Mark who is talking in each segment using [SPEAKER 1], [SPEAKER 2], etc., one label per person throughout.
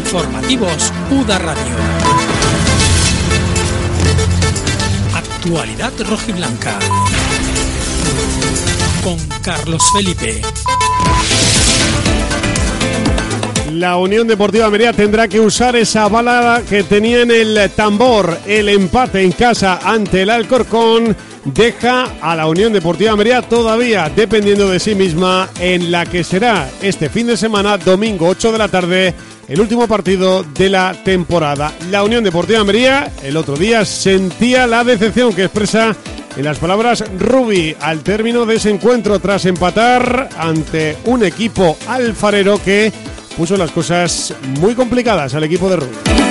[SPEAKER 1] Informativos UDA Radio. Actualidad rojiblanca. Con Carlos Felipe.
[SPEAKER 2] La Unión Deportiva Almería tendrá que usar esa bala que tenía en el tambor. El empate en casa ante el Alcorcón deja a la Unión Deportiva Almería todavía dependiendo de sí misma en la que será este fin de semana, domingo 8 de la tarde, el último partido de la temporada. La Unión Deportiva Almería el otro día sentía la decepción que expresa en las palabras Rubi al término de ese encuentro tras empatar ante un equipo alfarero que puso las cosas muy complicadas al equipo de Rubi.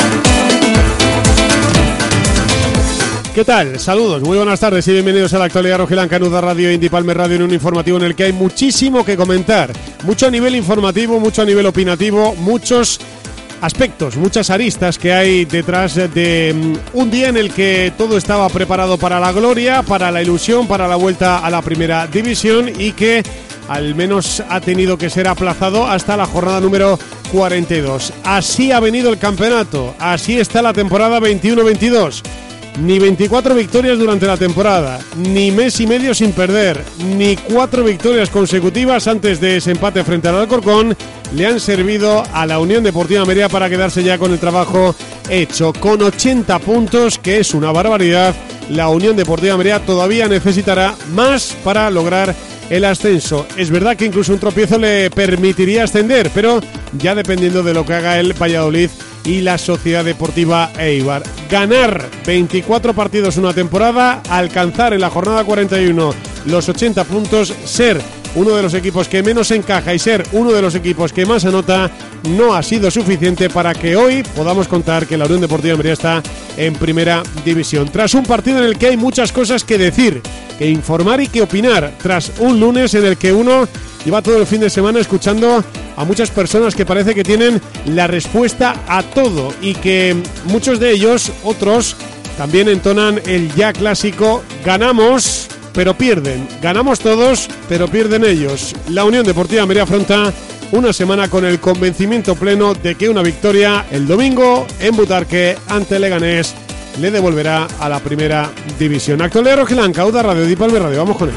[SPEAKER 2] ¿Qué tal? Saludos, muy buenas tardes y bienvenidos a la actualidad rojiblanca en UDA Radio, Indy Palmer Radio, en un informativo en el que hay muchísimo que comentar. Mucho a nivel informativo, mucho a nivel opinativo, muchos aspectos, muchas aristas que hay detrás de un día en el que todo estaba preparado para la gloria, para la ilusión, para la vuelta a la primera división y que al menos ha tenido que ser aplazado hasta la jornada número 42. Así ha venido el campeonato, así está la temporada 21-22. Ni 24 victorias durante la temporada, ni mes y medio sin perder, ni 4 victorias consecutivas antes de ese empate frente al Alcorcón le han servido a la Unión Deportiva Almería para quedarse ya con el trabajo hecho. Con 80 puntos, que es una barbaridad, la Unión Deportiva Almería todavía necesitará más para lograr el ascenso. Es verdad que incluso un tropiezo le permitiría ascender, pero ya dependiendo de lo que haga el Valladolid y la Sociedad Deportiva Eibar. Ganar 24 partidos una temporada, alcanzar en la jornada 41 los 80 puntos, ser uno de los equipos que menos encaja y ser uno de los equipos que más anota, no ha sido suficiente para que hoy podamos contar que la Unión Deportiva Almería está en primera división. Tras un partido en el que hay muchas cosas que decir, que informar y que opinar, tras un lunes en el que uno lleva todo el fin de semana escuchando a muchas personas que parece que tienen la respuesta a todo y que muchos de ellos, otros, también entonan el ya clásico: ganamos pero pierden, ganamos todos pero pierden ellos. La Unión Deportiva Almería afronta una semana con el convencimiento pleno de que una victoria el domingo en Butarque ante Leganés le devolverá a la primera división. Actualidad rojiblanca, UDA Radio, Indy Palmer Radio, vamos con él.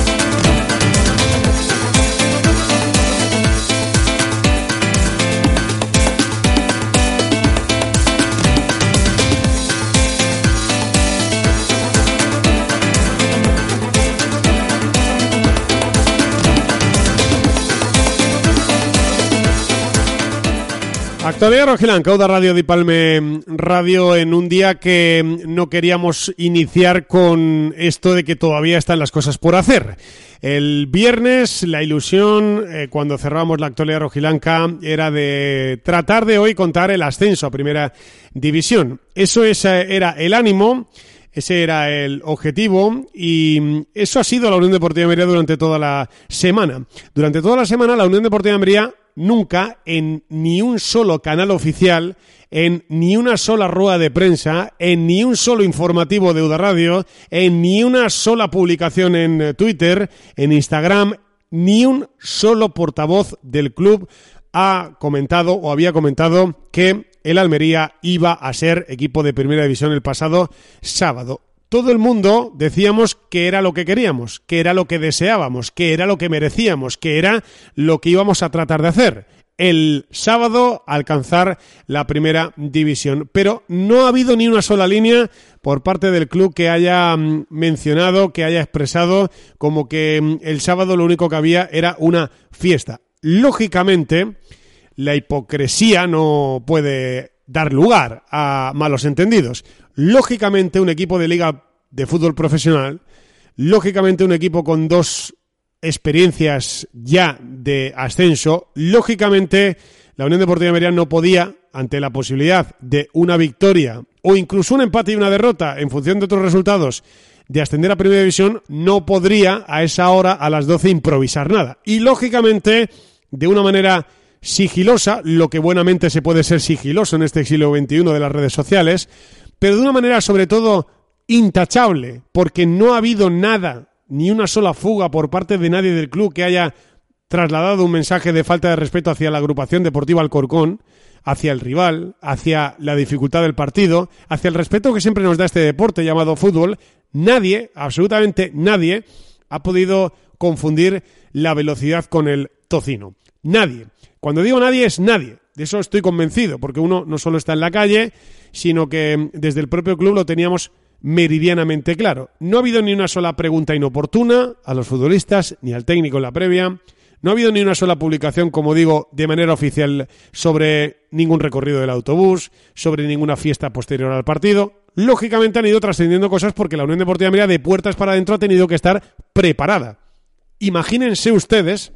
[SPEAKER 2] Actualidad rojiblanca, UDA Radio, Indy Palmer Radio, en un día que no queríamos iniciar con esto de que todavía están las cosas por hacer. El viernes la ilusión, cuando cerramos la actualidad rojiblanca, era de tratar de hoy contar el ascenso a primera división. Eso era el ánimo, ese era el objetivo y eso ha sido la Unión Deportiva Almería durante toda la semana. Durante toda la semana la Unión Deportiva Almería nunca en ni un solo canal oficial, en ni una sola rueda de prensa, en ni un solo informativo de UDA Radio, en ni una sola publicación en Twitter, en Instagram, ni un solo portavoz del club ha comentado o había comentado que el Almería iba a ser equipo de primera división el pasado sábado. Todo el mundo decíamos que era lo que queríamos, que era lo que deseábamos, que era lo que merecíamos, que era lo que íbamos a tratar de hacer. El sábado alcanzar la primera división. Pero no ha habido ni una sola línea por parte del club que haya mencionado, que haya expresado como que el sábado lo único que había era una fiesta. Lógicamente, la hipocresía no puede dar lugar a malos entendidos. Lógicamente, un equipo de liga de fútbol profesional, lógicamente un equipo con 2 experiencias ya de ascenso, lógicamente la Unión Deportiva Almería no podía, ante la posibilidad de una victoria o incluso un empate y una derrota en función de otros resultados, de ascender a primera división, no podría a esa hora, a las 12, improvisar nada. Y lógicamente, de una manera sigilosa, lo que buenamente se puede ser sigiloso en este siglo XXI de las redes sociales, pero de una manera sobre todo intachable, porque no ha habido nada, ni una sola fuga por parte de nadie del club que haya trasladado un mensaje de falta de respeto hacia la agrupación deportiva Alcorcón, hacia el rival, hacia la dificultad del partido, hacia el respeto que siempre nos da este deporte llamado fútbol, nadie, absolutamente nadie, ha podido confundir la velocidad con el tocino. Nadie. Cuando digo nadie, es nadie. De eso estoy convencido, porque uno no solo está en la calle, sino que desde el propio club lo teníamos meridianamente claro. No ha habido ni una sola pregunta inoportuna a los futbolistas, ni al técnico en la previa. No ha habido ni una sola publicación, como digo, de manera oficial sobre ningún recorrido del autobús, sobre ninguna fiesta posterior al partido. Lógicamente han ido trascendiendo cosas porque la Unión Deportiva Almería de puertas para adentro ha tenido que estar preparada. Imagínense ustedes,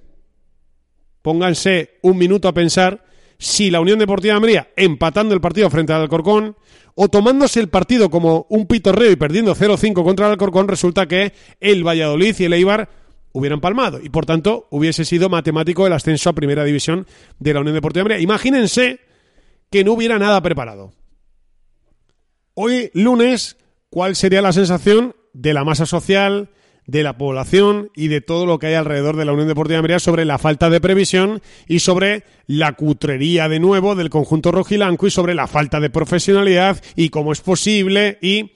[SPEAKER 2] pónganse un minuto a pensar, si la Unión Deportiva Almería empatando el partido frente al Alcorcón o tomándose el partido como un pitorreo y perdiendo 0-5 contra el Alcorcón, resulta que el Valladolid y el Eibar hubieran palmado y por tanto hubiese sido matemático el ascenso a primera división de la Unión Deportiva Almería. Imagínense que no hubiera nada preparado. Hoy, lunes, ¿cuál sería la sensación de la masa social, de la población y de todo lo que hay alrededor de la Unión Deportiva Almería sobre la falta de previsión y sobre la cutrería de nuevo del conjunto rojilanco y sobre la falta de profesionalidad y cómo es posible? Y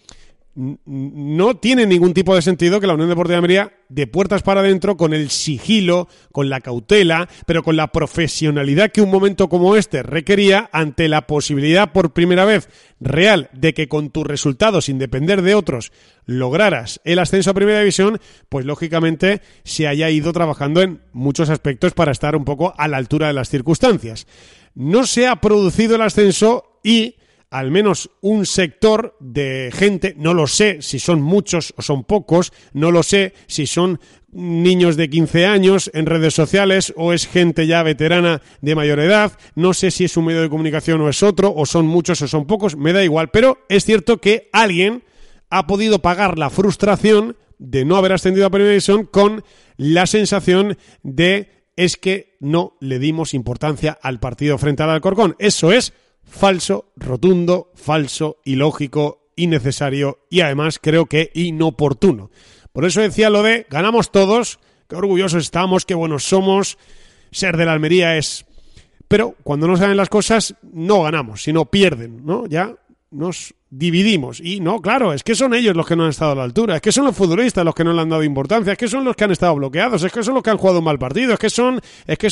[SPEAKER 2] no tiene ningún tipo de sentido que la Unión Deportiva Almería, de puertas para adentro, con el sigilo, con la cautela, pero con la profesionalidad que un momento como este requería, ante la posibilidad por primera vez real de que con tus resultados, sin depender de otros, lograras el ascenso a primera división, pues lógicamente se haya ido trabajando en muchos aspectos para estar un poco a la altura de las circunstancias. No se ha producido el ascenso y al menos un sector de gente, no lo sé si son muchos o son pocos, no lo sé si son niños de 15 años en redes sociales o es gente ya veterana de mayor edad, no sé si es un medio de comunicación o es otro, o son muchos o son pocos, me da igual, pero es cierto que alguien ha podido pagar la frustración de no haber ascendido a primera división con la sensación de es que no le dimos importancia al partido frente al Alcorcón. Eso es falso, rotundo, falso, ilógico, innecesario y además creo que inoportuno. Por eso decía lo de ganamos todos, qué orgullosos estamos, qué buenos somos, ser de la Almería es... Pero cuando no saben las cosas no ganamos, sino pierden, ¿no? Ya nos dividimos y no, claro, es que son ellos los que no han estado a la altura, es que son los futbolistas los que no le han dado importancia, es que son los que han estado bloqueados, es que son los que han jugado un mal partido, es que son,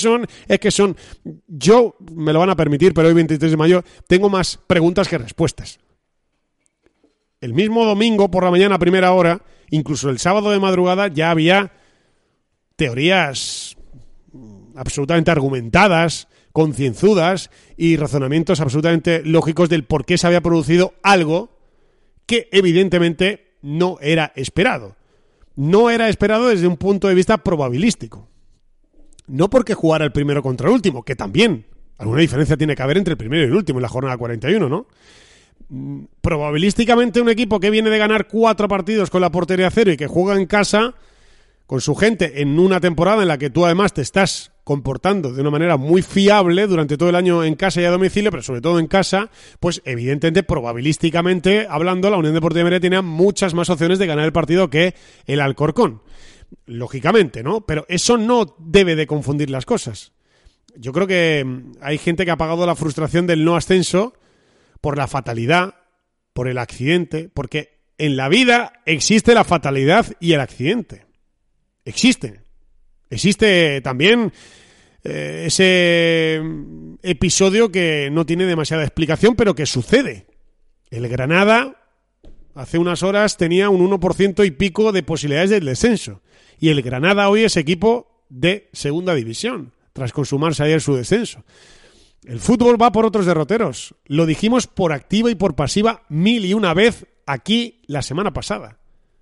[SPEAKER 2] yo, me lo van a permitir, pero hoy 23 de mayo tengo más preguntas que respuestas. El mismo domingo por la mañana a primera hora, incluso el sábado de madrugada, ya había teorías absolutamente argumentadas, concienzudas y razonamientos absolutamente lógicos del por qué se había producido algo que evidentemente no era esperado. No era esperado desde un punto de vista probabilístico. No porque jugara el primero contra el último, que también alguna diferencia tiene que haber entre el primero y el último en la jornada 41, ¿no? Probabilísticamente un equipo que viene de ganar 4 partidos con la portería cero y que juega en casa con su gente en una temporada en la que tú además te estás comportando de una manera muy fiable durante todo el año en casa y a domicilio, pero sobre todo en casa, pues evidentemente, probabilísticamente hablando, la Unión Deportiva Almería tenía muchas más opciones de ganar el partido que el Alcorcón. Lógicamente, ¿no? Pero eso no debe de confundir las cosas. Yo creo que hay gente que ha pagado la frustración del no ascenso por la fatalidad, por el accidente, porque en la vida existe la fatalidad y el accidente. Existe también ese episodio que no tiene demasiada explicación, pero que sucede. El Granada hace unas horas tenía un 1% y pico de posibilidades del descenso. Y el Granada hoy es equipo de segunda división, tras consumarse ayer su descenso. El fútbol va por otros derroteros. Lo dijimos por activa y por pasiva 1001 vez aquí la semana pasada.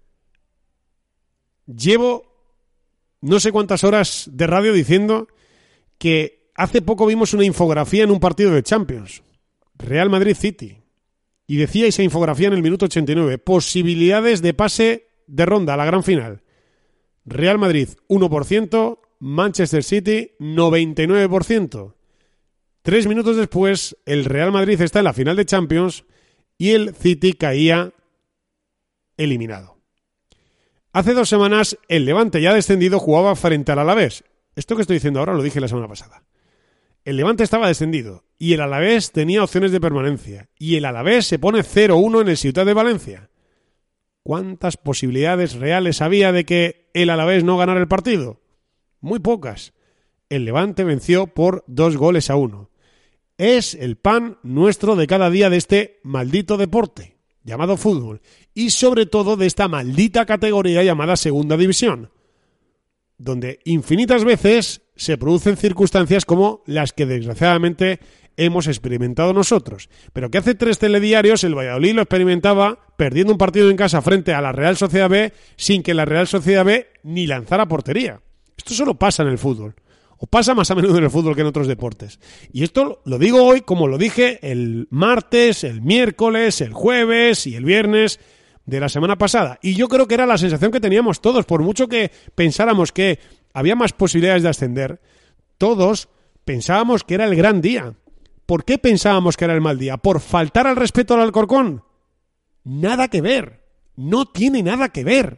[SPEAKER 2] Llevo no sé cuántas horas de radio diciendo que hace poco vimos una infografía en un partido de Champions. Real Madrid-City. Y decía esa infografía en el minuto 89. Posibilidades de pase de ronda a la gran final. Real Madrid 1%, Manchester City 99%. 3 minutos después, el Real Madrid está en la final de Champions y el City caía eliminado. Hace 2 semanas, el Levante ya descendido jugaba frente al Alavés. Esto que estoy diciendo ahora lo dije la semana pasada. el Levante estaba descendido y el Alavés tenía opciones de permanencia y el Alavés se pone 0-1 en el Ciutat de Valencia. ¿Cuántas posibilidades reales había de que el Alavés no ganara el partido? Muy pocas. El Levante venció por 2-1. Es el pan nuestro de cada día de este maldito deporte llamado fútbol y sobre todo de esta maldita categoría llamada Segunda División, donde infinitas veces se producen circunstancias como las que desgraciadamente hemos experimentado nosotros, pero que hace 3 telediarios el Valladolid lo experimentaba perdiendo un partido en casa frente a la Real Sociedad B sin que la Real Sociedad B ni lanzara portería. Esto solo pasa en el fútbol, o pasa más a menudo en el fútbol que en otros deportes. Y esto lo digo hoy como lo dije el martes, el miércoles, el jueves y el viernes de la semana pasada. Y yo creo que era la sensación que teníamos todos, por mucho que pensáramos que había más posibilidades de ascender, todos pensábamos que era el gran día. ¿Por qué pensábamos que era el mal día? ¿Por faltar al respeto al Alcorcón? Nada que ver. No tiene nada que ver.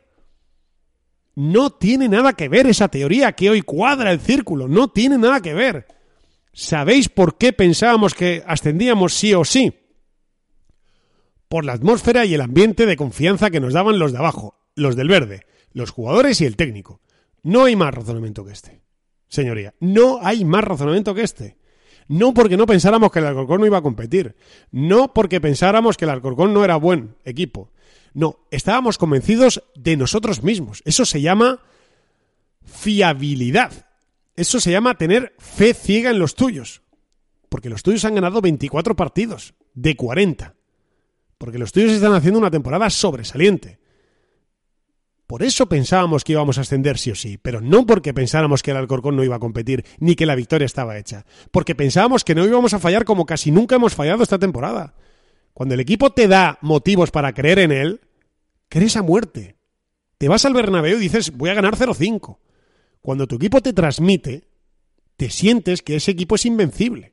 [SPEAKER 2] No tiene nada que ver esa teoría que hoy cuadra el círculo. No tiene nada que ver. ¿Sabéis por qué pensábamos que ascendíamos sí o sí? Por la atmósfera y el ambiente de confianza que nos daban los de abajo, los del verde, los jugadores y el técnico. No hay más razonamiento que este. Señoría, no hay más razonamiento que este. No porque no pensáramos que el Alcorcón no iba a competir. No porque pensáramos que el Alcorcón no era buen equipo. No, estábamos convencidos de nosotros mismos. Eso se llama fiabilidad. Eso se llama tener fe ciega en los tuyos. Porque los tuyos han ganado 24 partidos de 40. Porque los tuyos están haciendo una temporada sobresaliente. Por eso pensábamos que íbamos a ascender sí o sí, pero no porque pensáramos que el Alcorcón no iba a competir, ni que la victoria estaba hecha. Porque pensábamos que no íbamos a fallar como casi nunca hemos fallado esta temporada. Cuando el equipo te da motivos para creer en él, crees a muerte. Te vas al Bernabéu y dices, voy a ganar 0-5. Cuando tu equipo te transmite, te sientes que ese equipo es invencible.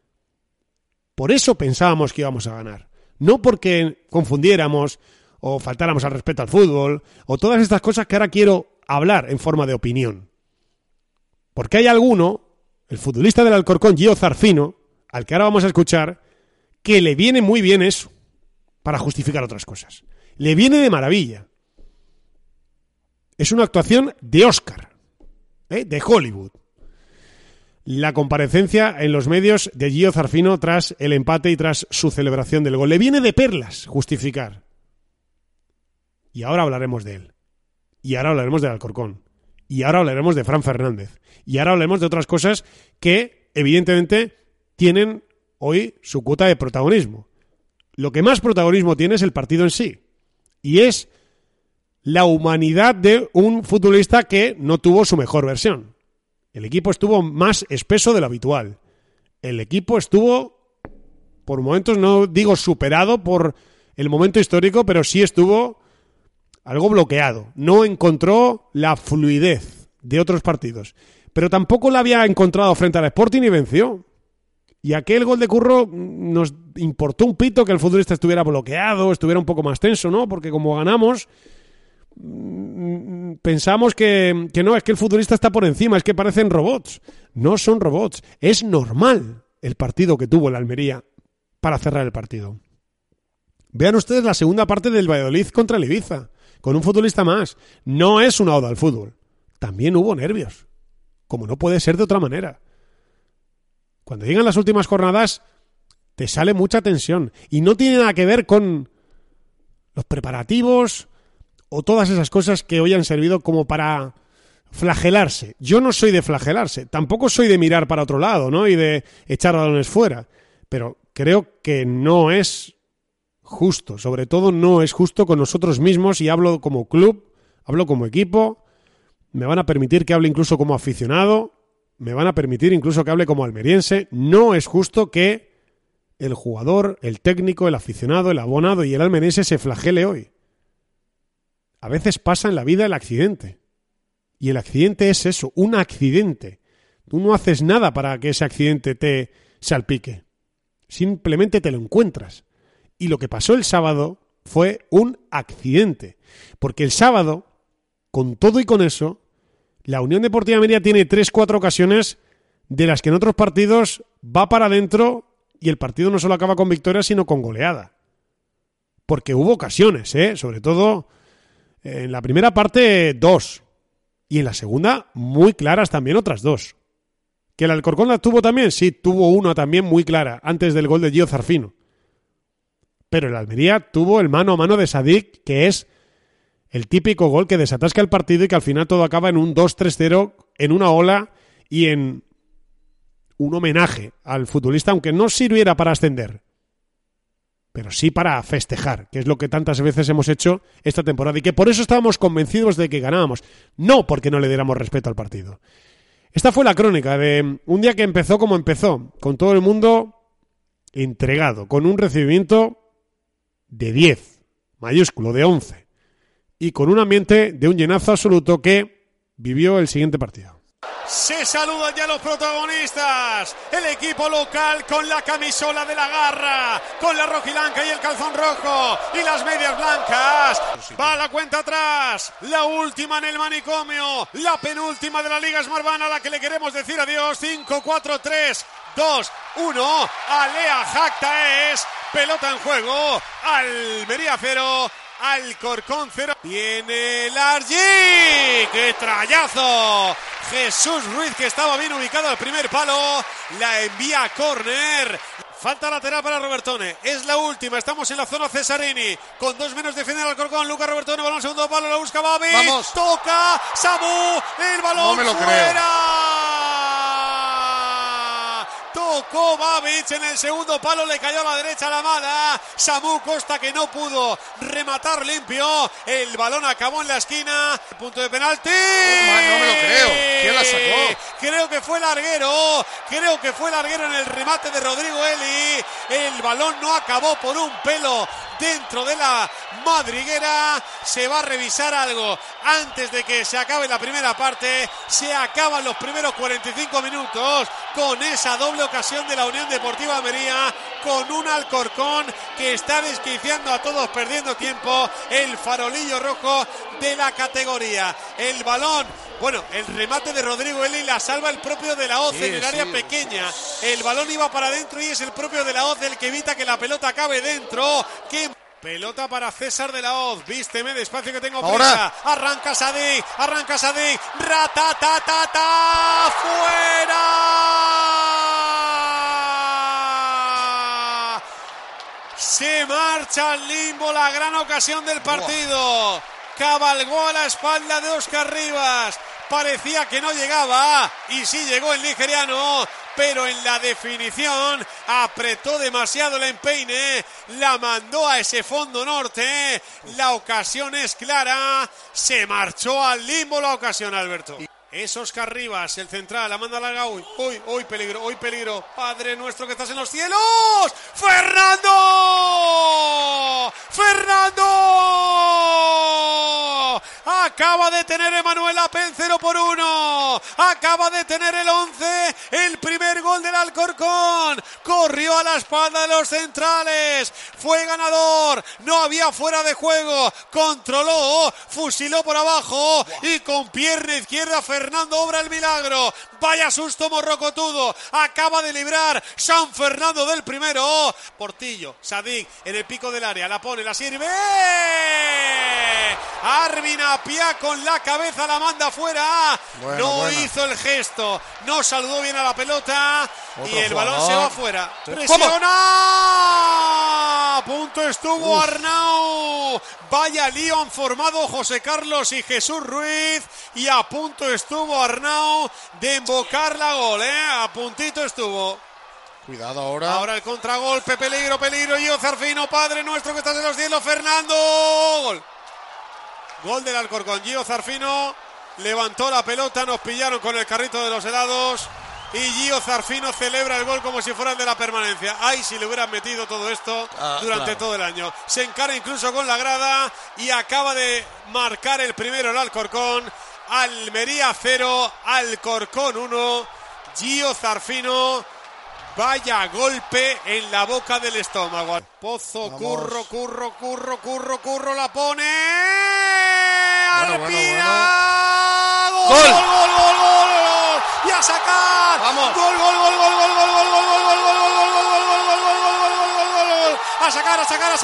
[SPEAKER 2] Por eso pensábamos que íbamos a ganar. No porque confundiéramos o faltáramos al respeto al fútbol, o todas estas cosas que ahora quiero hablar en forma de opinión. Porque hay alguno, el futbolista del Alcorcón, Gio Zarfino, al que ahora vamos a escuchar, que le viene muy bien eso, para justificar otras cosas. Le viene de maravilla. Es una actuación de Oscar, de Hollywood. La comparecencia en los medios de Gio Zarfino tras el empate y tras su celebración del gol. Le viene de perlas justificar. Y ahora hablaremos de él. Y ahora hablaremos del Alcorcón. Y ahora hablaremos de Fran Fernández. Y ahora hablaremos de otras cosas que, evidentemente, tienen hoy su cuota de protagonismo. Lo que más protagonismo tiene es el partido en sí. Y es la humanidad de un futbolista que no tuvo su mejor versión. El equipo estuvo más espeso de lo habitual. El equipo estuvo, por momentos, no digo superado por el momento histórico, pero sí estuvo algo bloqueado. No encontró la fluidez de otros partidos. Pero tampoco la había encontrado frente al Sporting y venció. Y aquel gol de Curro nos importó un pito que el futbolista estuviera bloqueado, estuviera un poco más tenso, ¿no? Porque como ganamos, pensamos que no, es que el futbolista está por encima, es que parecen robots. No son robots. Es normal el partido que tuvo el Almería para cerrar el partido. Vean ustedes la segunda parte del Valladolid contra el Ibiza, con un futbolista más. No es una oda al fútbol. También hubo nervios, como no puede ser de otra manera. Cuando llegan las últimas jornadas, te sale mucha tensión. Y no tiene nada que ver con los preparativos o todas esas cosas que hoy han servido como para flagelarse. Yo no soy de flagelarse. Tampoco soy de mirar para otro lado, ¿no? Y de echar balones fuera. Pero creo que no es justo. Sobre todo no es justo con nosotros mismos. Y hablo como club, hablo como equipo. Me van a permitir que hable incluso como aficionado. Me van a permitir incluso que hable como almeriense. No es justo que el jugador, el técnico, el aficionado, el abonado y el almeriense se flagele hoy. A veces pasa en la vida el accidente. Y el accidente es eso, un accidente. Tú no haces nada para que ese accidente te salpique. Simplemente te lo encuentras. Y lo que pasó el sábado fue un accidente. Porque el sábado, con todo y con eso, la Unión Deportiva Almería tiene 3-4 ocasiones de las que en otros partidos va para adentro y el partido no solo acaba con victoria, sino con goleada. Porque hubo ocasiones, sobre todo en la primera parte 2 y en la segunda muy claras también otras 2. ¿Que el Alcorcón la tuvo también? Sí, tuvo una también muy clara antes del gol de Gio Zarfino. Pero el Almería tuvo el mano a mano de Sadik, que es el típico gol que desatasca el partido y que al final todo acaba en un 2-3-0, en una ola y en un homenaje al futbolista, aunque no sirviera para ascender, pero sí para festejar, que es lo que tantas veces hemos hecho esta temporada y que por eso estábamos convencidos de que ganábamos, no porque no le diéramos respeto al partido. Esta fue la crónica de un día que empezó como empezó, con todo el mundo entregado, con un recibimiento de 10, mayúsculo, de 11, y con un ambiente de un llenazo absoluto que vivió el siguiente partido.
[SPEAKER 3] Se saludan ya los protagonistas. El equipo local con la camisola de la garra, con la rojiblanca y el calzón rojo y las medias blancas. Va la cuenta atrás. La última en el manicomio. La penúltima de la Liga Smartbank a la que le queremos decir adiós. 5, 4, 3, 2, 1. Alea Jacta es pelota en juego. Almería 0. Alcorcón 0. Viene el Argi. ¡Qué trayazo! Jesús Ruiz, que estaba bien ubicado al primer palo, la envía a córner. Falta lateral para Robertone. Es la última. Estamos en la zona Cesarini. Con 2 menos defiende el Alcorcón. Lucas Robertone, balón segundo palo. La busca Babi.
[SPEAKER 4] Vamos.
[SPEAKER 3] Toca Samu. El balón
[SPEAKER 4] no me lo
[SPEAKER 3] fuera.
[SPEAKER 4] Creo.
[SPEAKER 3] Tocó Babic en el segundo palo, le cayó a la derecha la mala. Samu Costa, que no pudo rematar limpio. El balón acabó en la esquina. Punto de penalti.
[SPEAKER 4] No me lo creo. ¿Quién la sacó?
[SPEAKER 3] Creo que fue Larguero. Creo que fue Larguero en el remate de Rodrigo Eli. El balón no acabó por un pelo dentro de la madriguera. Se va a revisar algo antes de que se acabe la primera parte. Se acaban los primeros 45 minutos con esa doble ocasión de la Unión Deportiva Almería, con un Alcorcón que está desquiciando a todos, perdiendo tiempo. El farolillo rojo de la categoría. El balón, bueno, el remate de Rodrigo Eli la salva el propio de la Hoz en el área pequeña. El balón iba para adentro y es el propio de la Hoz el que evita que la pelota acabe dentro. ¡Qué pelota para César de la Hoz! Vísteme despacio que tengo prisa. Arranca Sadik, ratatatata, fuera. Se marcha al limbo la gran ocasión del partido. Cabalgó a la espalda de Óscar Rivas. Parecía que no llegaba y sí llegó el nigeriano, pero en la definición apretó demasiado el empeine, la mandó a ese fondo norte. La ocasión es clara, se marchó al limbo la ocasión, Alberto. Es Óscar Rivas, el central, la manda larga. Uy, peligro. Padre nuestro que estás en los cielos. ¡Fernando! Acaba de tener Emanuel Apen 0-1. Acaba de tener el 11, el primer gol del Alcorcón. Corrió a la espalda de los centrales. Fue ganador. No había fuera de juego. Controló, fusiló por abajo y con pierna izquierda Fernando obra el milagro. Vaya susto morrocotudo. Acaba de librar San Fernando del primero. Portillo, Sadik en el pico del área. La pone, la sirve. Armin Apia con la cabeza la manda fuera. No hizo el gesto. No saludó bien a la pelota. Y el balón se va fuera. Presiona. A punto estuvo Arnau. Vaya lío han formado José Carlos y Jesús Ruiz. Y a punto estuvo Arnau de embocar la gol. A puntito estuvo.
[SPEAKER 4] Cuidado ahora.
[SPEAKER 3] Ahora el contragolpe. Peligro. Gio Zarfino, Padre nuestro que estás en los cielos. Fernando. Gol del Alcorcón. Gio Zarfino levantó la pelota. Nos pillaron con el carrito de los helados. Y Gio Zarfino celebra el gol como si fuera el de la permanencia. Ay, si le hubieran metido todo esto durante todo el año. Se encara incluso con la grada y acaba de marcar el primero el Alcorcón. Almería 0, Alcorcón 1. Gio Zarfino. Vaya golpe en la boca del estómago. Pozo, vamos. Curro, la pone. Alpina.
[SPEAKER 4] Bueno.
[SPEAKER 3] ¡Gol! ¡Y a sacar!
[SPEAKER 4] Vamos.
[SPEAKER 3] Gol, gol, gol, gol, gol, gol, gol, gol, gol, gol, gol, gol, gol, gol. A sacar.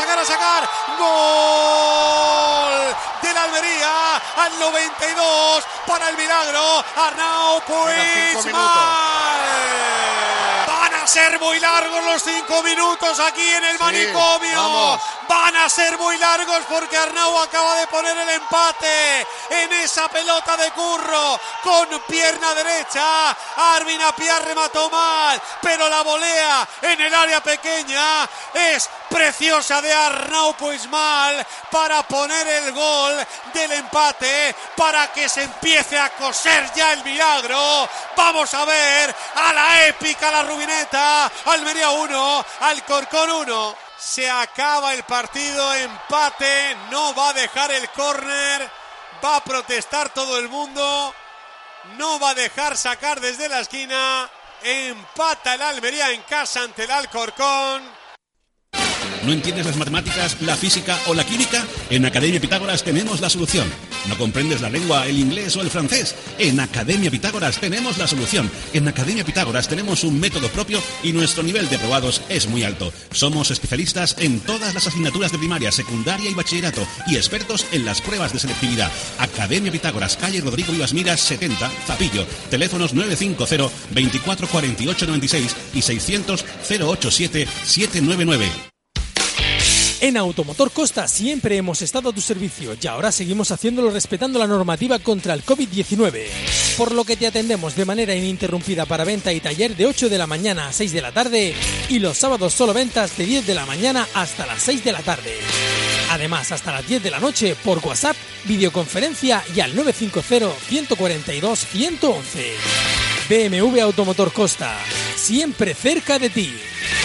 [SPEAKER 3] Gol del Almería al 92 para el milagro. Arnau Puigmal. Van a ser muy largos los 5 minutos aquí en el manicomio.
[SPEAKER 4] Vamos.
[SPEAKER 3] Van a ser muy largos porque Arnau acaba de poner el empate en esa pelota de Curro con pierna derecha. Armin Apia remató mal, pero la volea en el área pequeña es preciosa de Arnau Puigmal para poner el gol del empate, para que se empiece a coser ya el milagro. Vamos a ver a la épica, la Rubineta. Almería 1, Alcorcón 1. Se acaba el partido, empate, no va a dejar el córner, va a protestar todo el mundo, no va a dejar sacar desde la esquina, empata el Almería en casa ante el Alcorcón.
[SPEAKER 5] ¿No entiendes las matemáticas, la física o la química? En Academia Pitágoras tenemos la solución. ¿No comprendes la lengua, el inglés o el francés? En Academia Pitágoras tenemos la solución. En Academia Pitágoras tenemos un método propio y nuestro nivel de aprobados es muy alto. Somos especialistas en todas las asignaturas de primaria, secundaria y bachillerato y expertos en las pruebas de selectividad. Academia Pitágoras, calle Rodrigo Vivas Miras 70, Zapillo. Teléfonos 950 24 48 96 y 600 087 799.
[SPEAKER 1] En Automotor Costa siempre hemos estado a tu servicio y ahora seguimos haciéndolo respetando la normativa contra el COVID-19. Por lo que te atendemos de manera ininterrumpida para venta y taller de 8 de la mañana a 6 de la tarde y los sábados solo ventas de 10 de la mañana hasta las 6 de la tarde. Además, hasta las 10 de la noche por WhatsApp, videoconferencia y al 950-142-111. BMW Automotor Costa, siempre cerca de ti.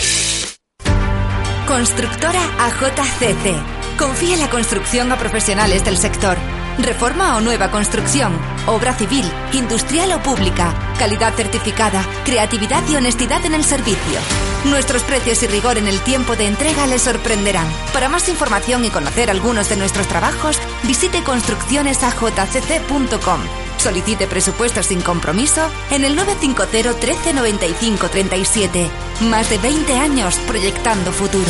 [SPEAKER 6] Constructora AJCC. Confía la construcción a profesionales del sector. Reforma o nueva construcción, obra civil, industrial o pública, calidad certificada, creatividad y honestidad en el servicio. Nuestros precios y rigor en el tiempo de entrega les sorprenderán. Para más información y conocer algunos de nuestros trabajos, visite construccionesajcc.com. Solicite presupuestos sin compromiso en el 950 13 95 37. Más de 20 años proyectando futuro.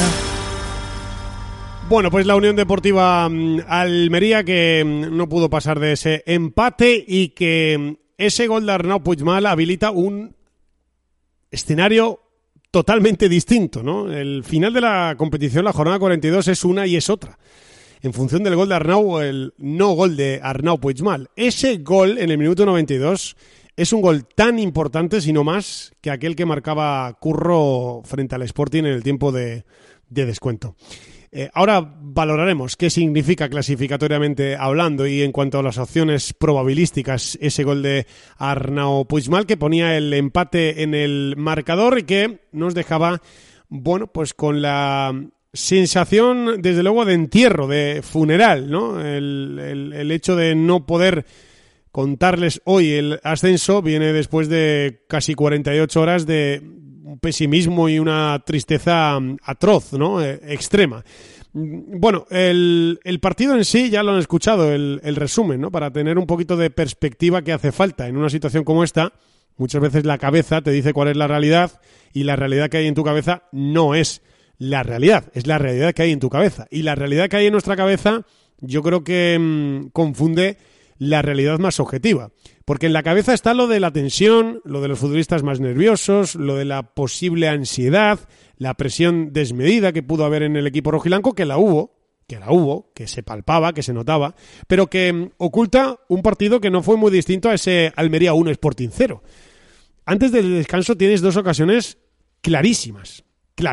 [SPEAKER 2] Bueno, pues la Unión Deportiva Almería, que no pudo pasar de ese empate y que ese gol de Arnau Puigmal habilita un escenario totalmente distinto, ¿no? El final de la competición, la jornada 42, es una y es otra. En función del gol de Arnau, el no gol de Arnau Puigmal. Ese gol en el minuto 92 es un gol tan importante, si no más, que aquel que marcaba Curro frente al Sporting en el tiempo de descuento. Ahora valoraremos qué significa clasificatoriamente hablando y en cuanto a las opciones probabilísticas ese gol de Arnau Puigmal, que ponía el empate en el marcador y que nos dejaba, bueno, pues con la sensación, desde luego, de entierro, de funeral, ¿no? El hecho de no poder contarles hoy el ascenso viene después de casi 48 horas de un pesimismo y una tristeza atroz, ¿no? Extrema. Bueno, el partido en sí ya lo han escuchado, el resumen, ¿no? Para tener un poquito de perspectiva que hace falta en una situación como esta. Muchas veces la cabeza te dice cuál es la realidad y la realidad que hay en tu cabeza no es la realidad, es la realidad que hay en tu cabeza. Y la realidad que hay en nuestra cabeza yo creo que confunde la realidad más objetiva. Porque en la cabeza está lo de la tensión, lo de los futbolistas más nerviosos, lo de la posible ansiedad, la presión desmedida que pudo haber en el equipo rojiblanco, que la hubo, que se palpaba, que se notaba, pero que oculta un partido que no fue muy distinto a ese Almería 1 Sporting 0. Antes del descanso tienes dos ocasiones clarísimas.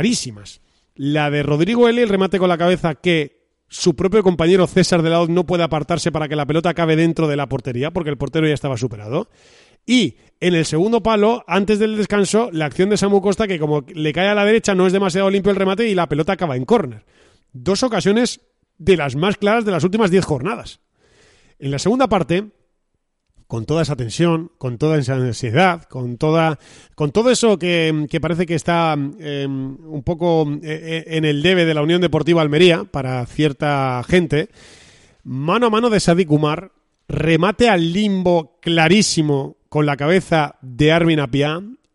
[SPEAKER 2] La de Rodrigo Eli, el remate con la cabeza que su propio compañero César de la Hoz no puede apartarse para que la pelota acabe dentro de la portería, porque el portero ya estaba superado. Y en el segundo palo, antes del descanso, la acción de Samu Costa, que como le cae a la derecha no es demasiado limpio el remate y la pelota acaba en córner. Dos ocasiones de las más claras de las últimas 10 jornadas. En la segunda parte, con toda esa tensión, con toda esa ansiedad, con todo eso que parece que está un poco en el debe de la Unión Deportiva Almería para cierta gente, mano a mano de Sadik Umar, remate al limbo clarísimo con la cabeza de Armin Apia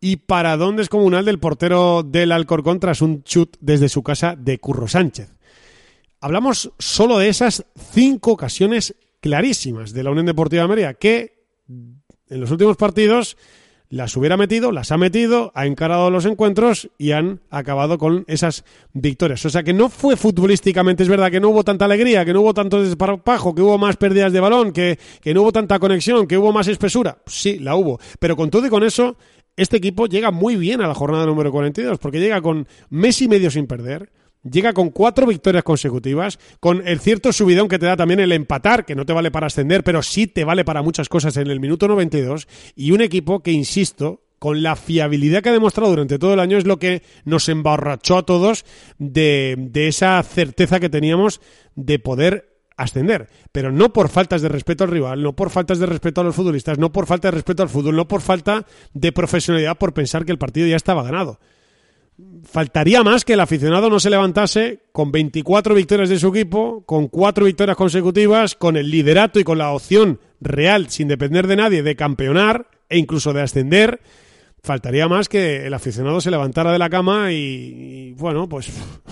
[SPEAKER 2] y paradón descomunal del portero del Alcorcón tras un chut desde su casa de Curro Sánchez. Hablamos solo de esas 5 ocasiones clarísimas de la Unión Deportiva Almería, que en los últimos partidos las hubiera metido, las ha metido, ha encarado los encuentros y han acabado con esas victorias. O sea que no fue futbolísticamente, es verdad que no hubo tanta alegría, que no hubo tanto desparpajo, que hubo más pérdidas de balón, que no hubo tanta conexión, que hubo más espesura. Sí, la hubo. Pero con todo y con eso, este equipo llega muy bien a la jornada número 42, porque llega con mes y medio sin perder, llega con 4 victorias consecutivas, con el cierto subidón que te da también el empatar, que no te vale para ascender, pero sí te vale para muchas cosas en el minuto 92, y un equipo que, insisto, con la fiabilidad que ha demostrado durante todo el año, es lo que nos emborrachó a todos de esa certeza que teníamos de poder ascender, pero no por faltas de respeto al rival, no por faltas de respeto a los futbolistas, no por falta de respeto al fútbol, no por falta de profesionalidad, por pensar que el partido ya estaba ganado. Faltaría más que el aficionado no se levantase con 24 victorias de su equipo, con 4 victorias consecutivas, con el liderato y con la opción real, sin depender de nadie, de campeonar e incluso de ascender. Faltaría más que el aficionado se levantara de la cama y bueno, pues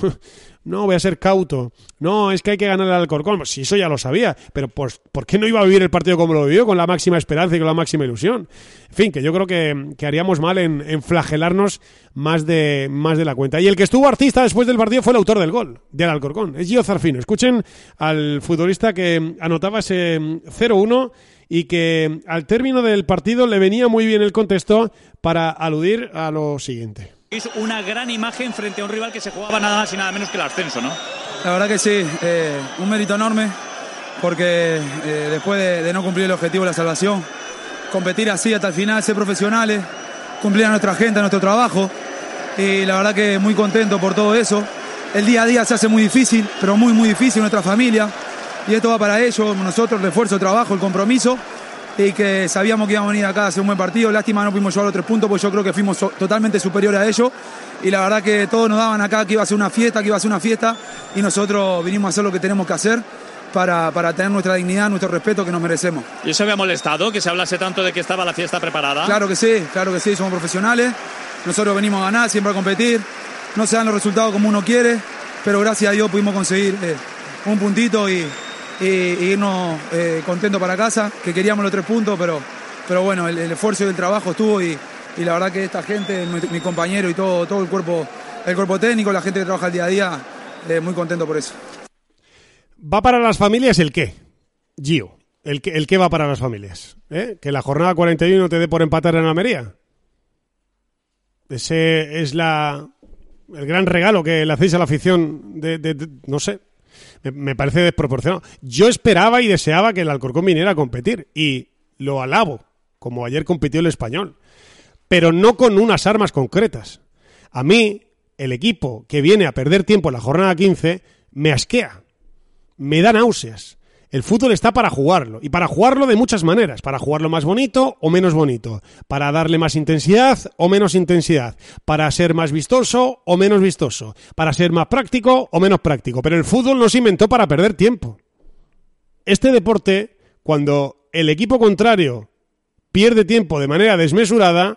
[SPEAKER 2] no, voy a ser cauto. No, es que hay que ganar al Alcorcón. Pues sí, eso ya lo sabía, pero pues, ¿por qué no iba a vivir el partido como lo vivió, con la máxima esperanza y con la máxima ilusión? En fin, que yo creo que haríamos mal en flagelarnos más de la cuenta. Y el que estuvo artista después del partido fue el autor del gol del Alcorcón, es Gio Zarfino. Escuchen al futbolista que anotaba ese 0-1 y que al término del partido le venía muy bien el contexto para aludir a lo siguiente.
[SPEAKER 7] Es una gran imagen frente a un rival que se jugaba nada más y nada menos que el ascenso, ¿no?
[SPEAKER 8] La verdad que sí, un mérito enorme, porque después de no cumplir el objetivo de la salvación, competir así hasta el final, ser profesionales, cumplir a nuestra gente, a nuestro trabajo, y la verdad que muy contento por todo eso. El día a día se hace muy difícil, pero muy muy difícil, nuestra familia, y esto va para ellos, nosotros, el refuerzo, el trabajo, el compromiso, y que sabíamos que íbamos a venir acá a hacer un buen partido. Lástima no pudimos llevar los 3 puntos, porque yo creo que fuimos totalmente superiores a ellos, y la verdad que todos nos daban acá que iba a ser una fiesta, y nosotros vinimos a hacer lo que tenemos que hacer para tener nuestra dignidad, nuestro respeto que nos merecemos.
[SPEAKER 7] ¿Y eso había molestado, que se hablase tanto de que estaba la fiesta preparada?
[SPEAKER 8] Claro que sí, somos profesionales, nosotros venimos a ganar, siempre a competir, no se dan los resultados como uno quiere, pero gracias a Dios pudimos conseguir un puntito y irnos contentos para casa, que queríamos los 3 puntos, pero bueno, el esfuerzo y el trabajo estuvo, y la verdad que esta gente, mi compañero y todo el cuerpo técnico, la gente que trabaja el día a día, muy contento por eso.
[SPEAKER 2] ¿Va para las familias el qué, Gio? ¿El qué va para las familias? ¿Que la jornada 41 te dé por empatar en Almería? Ese es el gran regalo que le hacéis a la afición no sé. Me parece desproporcionado. Yo esperaba y deseaba que el Alcorcón viniera a competir, y lo alabo, como ayer compitió el Español, pero no con unas armas concretas. A mí, el equipo que viene a perder tiempo en la jornada 15 me asquea, me da náuseas. El fútbol está para jugarlo, y para jugarlo de muchas maneras, para jugarlo más bonito o menos bonito, para darle más intensidad o menos intensidad, para ser más vistoso o menos vistoso, para ser más práctico o menos práctico, pero el fútbol no se inventó para perder tiempo. Este deporte, cuando el equipo contrario pierde tiempo de manera desmesurada,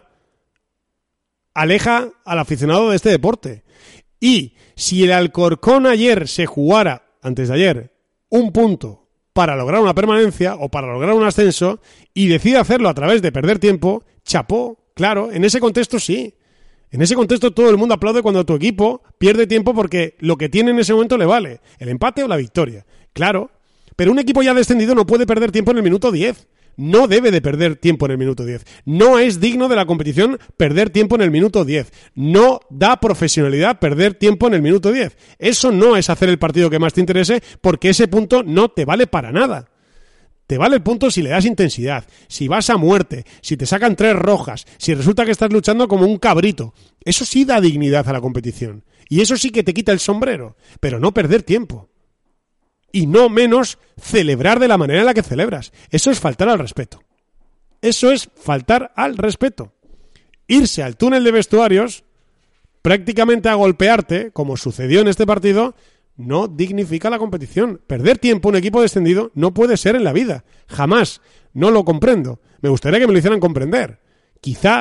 [SPEAKER 2] aleja al aficionado de este deporte. Y si el Alcorcón ayer se jugara, antes de ayer, un punto para lograr una permanencia o para lograr un ascenso, y decide hacerlo a través de perder tiempo, chapó, claro, en ese contexto sí. En ese contexto todo el mundo aplaude cuando tu equipo pierde tiempo porque lo que tiene en ese momento le vale, el empate o la victoria. Claro, pero un equipo ya descendido no puede perder tiempo en el minuto 10. No debe de perder tiempo en el minuto 10. No es digno de la competición perder tiempo en el minuto 10. No da profesionalidad perder tiempo en el minuto 10. Eso no es hacer el partido que más te interese, porque ese punto no te vale para nada. Te vale el punto si le das intensidad, si vas a muerte, si te sacan 3 rojas, si resulta que estás luchando como un cabrito. Eso sí da dignidad a la competición. Y eso sí que te quita el sombrero, pero no perder tiempo. Y no menos celebrar de la manera en la que celebras. Eso es faltar al respeto. Eso es faltar al respeto. Irse al túnel de vestuarios, prácticamente a golpearte, como sucedió en este partido, no dignifica la competición. Perder tiempo un equipo descendido no puede ser en la vida. Jamás. No lo comprendo. Me gustaría que me lo hicieran comprender. Quizá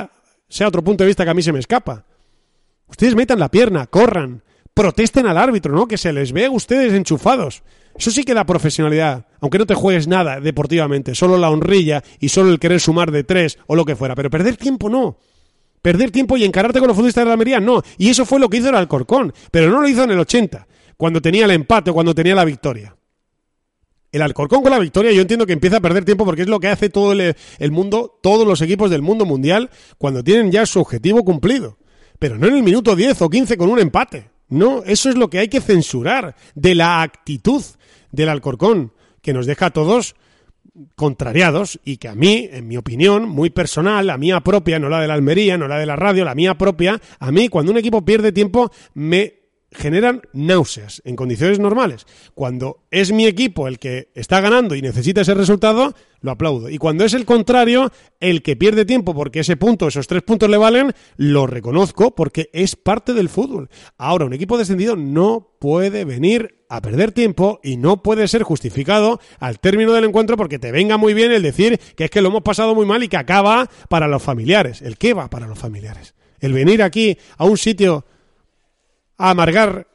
[SPEAKER 2] sea otro punto de vista que a mí se me escapa. Ustedes metan la pierna, corran, protesten al árbitro, ¿no? Que se les ve a ustedes enchufados. Eso sí que da profesionalidad, aunque no te juegues nada deportivamente, solo la honrilla y solo el querer sumar de 3 o lo que fuera. Pero perder tiempo no. Perder tiempo y encararte con los futbolistas de la Almería no. Y eso fue lo que hizo el Alcorcón, pero no lo hizo en el 80, cuando tenía el empate o cuando tenía la victoria. El Alcorcón con la victoria yo entiendo que empieza a perder tiempo porque es lo que hace todo el mundo, todos los equipos del mundo mundial cuando tienen ya su objetivo cumplido. Pero no en el minuto 10 o 15 con un empate. No, eso es lo que hay que censurar de la actitud del Alcorcón, que nos deja a todos contrariados y que a mí, en mi opinión, muy personal, la mía propia, no la de la Almería, no la de la radio, la mía propia, a mí cuando un equipo pierde tiempo me generan náuseas en condiciones normales. Cuando es mi equipo el que está ganando y necesita ese resultado, lo aplaudo. Y cuando es el contrario, el que pierde tiempo porque ese punto, esos 3 puntos le valen, lo reconozco porque es parte del fútbol. Ahora, un equipo descendido no puede venir a perder tiempo y no puede ser justificado al término del encuentro porque te venga muy bien el decir que es que lo hemos pasado muy mal y que acaba para los familiares. ¿El qué va para los familiares? El venir aquí a un sitio a amargar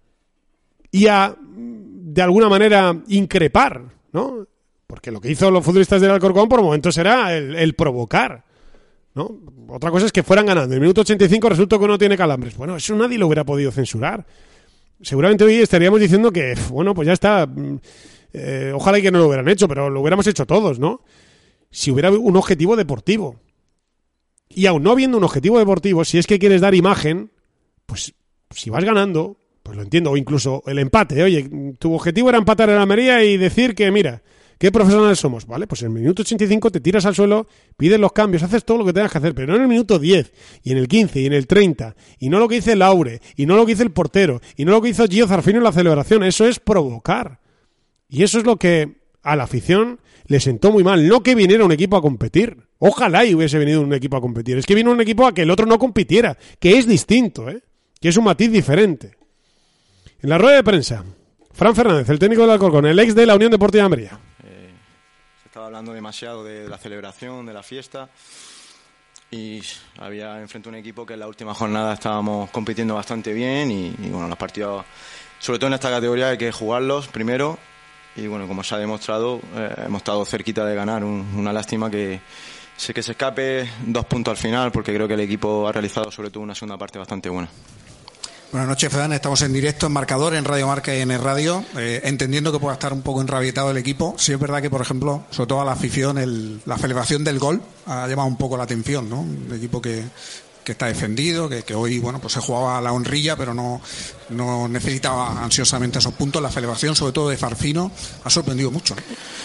[SPEAKER 2] y a, de alguna manera, increpar, ¿no? Porque lo que hizo los futbolistas del Alcorcón por momentos era el provocar, ¿no? Otra cosa es que fueran ganando. En el minuto 85 resulta que uno tiene calambres. Bueno, eso nadie lo hubiera podido censurar. Seguramente hoy estaríamos diciendo que, bueno, pues ya está. Ojalá y que no lo hubieran hecho, pero lo hubiéramos hecho todos, ¿no? Si hubiera un objetivo deportivo. Y aún no habiendo un objetivo deportivo, si es que quieres dar imagen, pues si vas ganando, pues lo entiendo, o incluso el empate. Oye, tu objetivo era empatar en Almería y decir que, mira, qué profesionales somos, ¿vale? Pues en el minuto 85 te tiras al suelo, pides los cambios, haces todo lo que tengas que hacer, pero no en el minuto 10, y en el 15, y en el 30, y no lo que dice Laure, y no lo que dice el portero, y no lo que hizo Gio Zarfino en la celebración. Eso es provocar. Y eso es lo que a la afición le sentó muy mal. No que viniera un equipo a competir. Ojalá y hubiese venido un equipo a competir. Es que vino un equipo a que el otro no compitiera, que es distinto, que es un matiz diferente. En la rueda de prensa, Fran Fernández, el técnico del Alcorcón, el ex de la Unión Deportiva de Almería.
[SPEAKER 9] Se estaba hablando demasiado de la celebración, de la fiesta, y había enfrente un equipo que en la última jornada estábamos compitiendo bastante bien y bueno, los partidos, sobre todo en esta categoría, hay que jugarlos primero y bueno, como se ha demostrado, hemos estado cerquita de ganar. Una lástima que se escape 2 puntos al final, porque creo que el equipo ha realizado sobre todo una segunda parte bastante buena.
[SPEAKER 10] Buenas noches, Fran. Estamos en directo en Marcador, en Radio Marca y en el Radio, entendiendo que pueda estar un poco enrabietado el equipo. Sí es verdad que, por ejemplo, sobre todo a la afición, la celebración del gol ha llamado un poco la atención, ¿no? Un equipo que está defendido, que hoy, bueno, pues se jugaba a la honrilla, pero no necesitaba ansiosamente esos puntos. La celebración, sobre todo de Zarfino, ha sorprendido mucho, ¿no?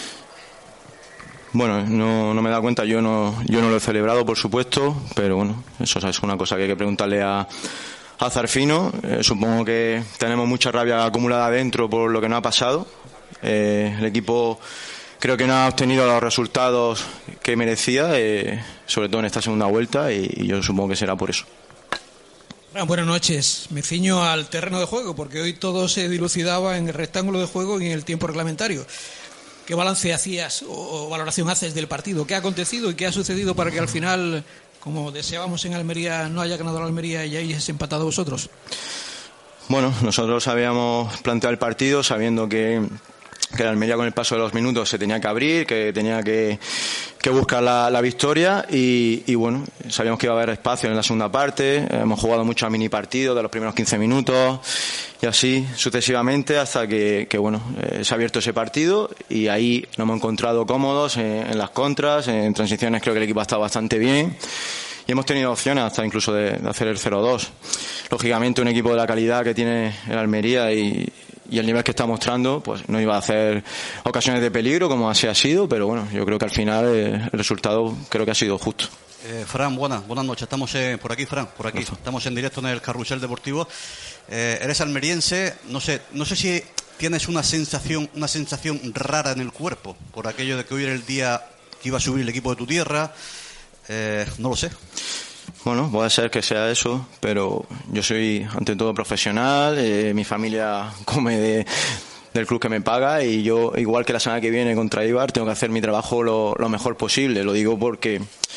[SPEAKER 9] Bueno, no me he dado cuenta, yo no lo he celebrado, por supuesto, pero bueno, eso es una cosa que hay que preguntarle a Zarfino. Supongo que tenemos mucha rabia acumulada dentro por lo que no ha pasado. El equipo creo que no ha obtenido los resultados que merecía, sobre todo en esta segunda vuelta, y yo supongo que será por eso.
[SPEAKER 11] Buenas noches. Me ciño al terreno de juego, porque hoy todo se dilucidaba en el rectángulo de juego y en el tiempo reglamentario. ¿Qué balance hacías o valoración haces del partido? ¿Qué ha acontecido y qué ha sucedido para que al final, como deseábamos en Almería, no haya ganado la Almería y hayáis empatado vosotros?
[SPEAKER 9] Bueno, nosotros habíamos planteado el partido sabiendo que la Almería con el paso de los minutos se tenía que abrir, que tenía que buscar la victoria y bueno, sabíamos que iba a haber espacio en la segunda parte. Hemos jugado mucho a mini partido de los primeros 15 minutos y así sucesivamente hasta que bueno, se ha abierto ese partido y ahí nos hemos encontrado cómodos en las contras, en transiciones. Creo que el equipo ha estado bastante bien y hemos tenido opciones hasta incluso de hacer el 0-2. Lógicamente un equipo de la calidad que tiene el Almería y el nivel que está mostrando, pues no iba a hacer ocasiones de peligro como así ha sido, pero bueno, yo creo que al final el resultado creo que ha sido justo.
[SPEAKER 12] Fran, buenas noches. Estamos por aquí, Fran, por aquí. Estamos en directo en el Carrusel Deportivo. Eres almeriense, no sé si tienes una sensación rara en el cuerpo por aquello de que hoy era el día que iba a subir el equipo de tu tierra. No lo sé.
[SPEAKER 9] Bueno, puede ser que sea eso, pero yo soy ante todo profesional, mi familia come del club que me paga y yo, igual que la semana que viene contra Eibar, tengo que hacer mi trabajo lo mejor posible. Lo digo porque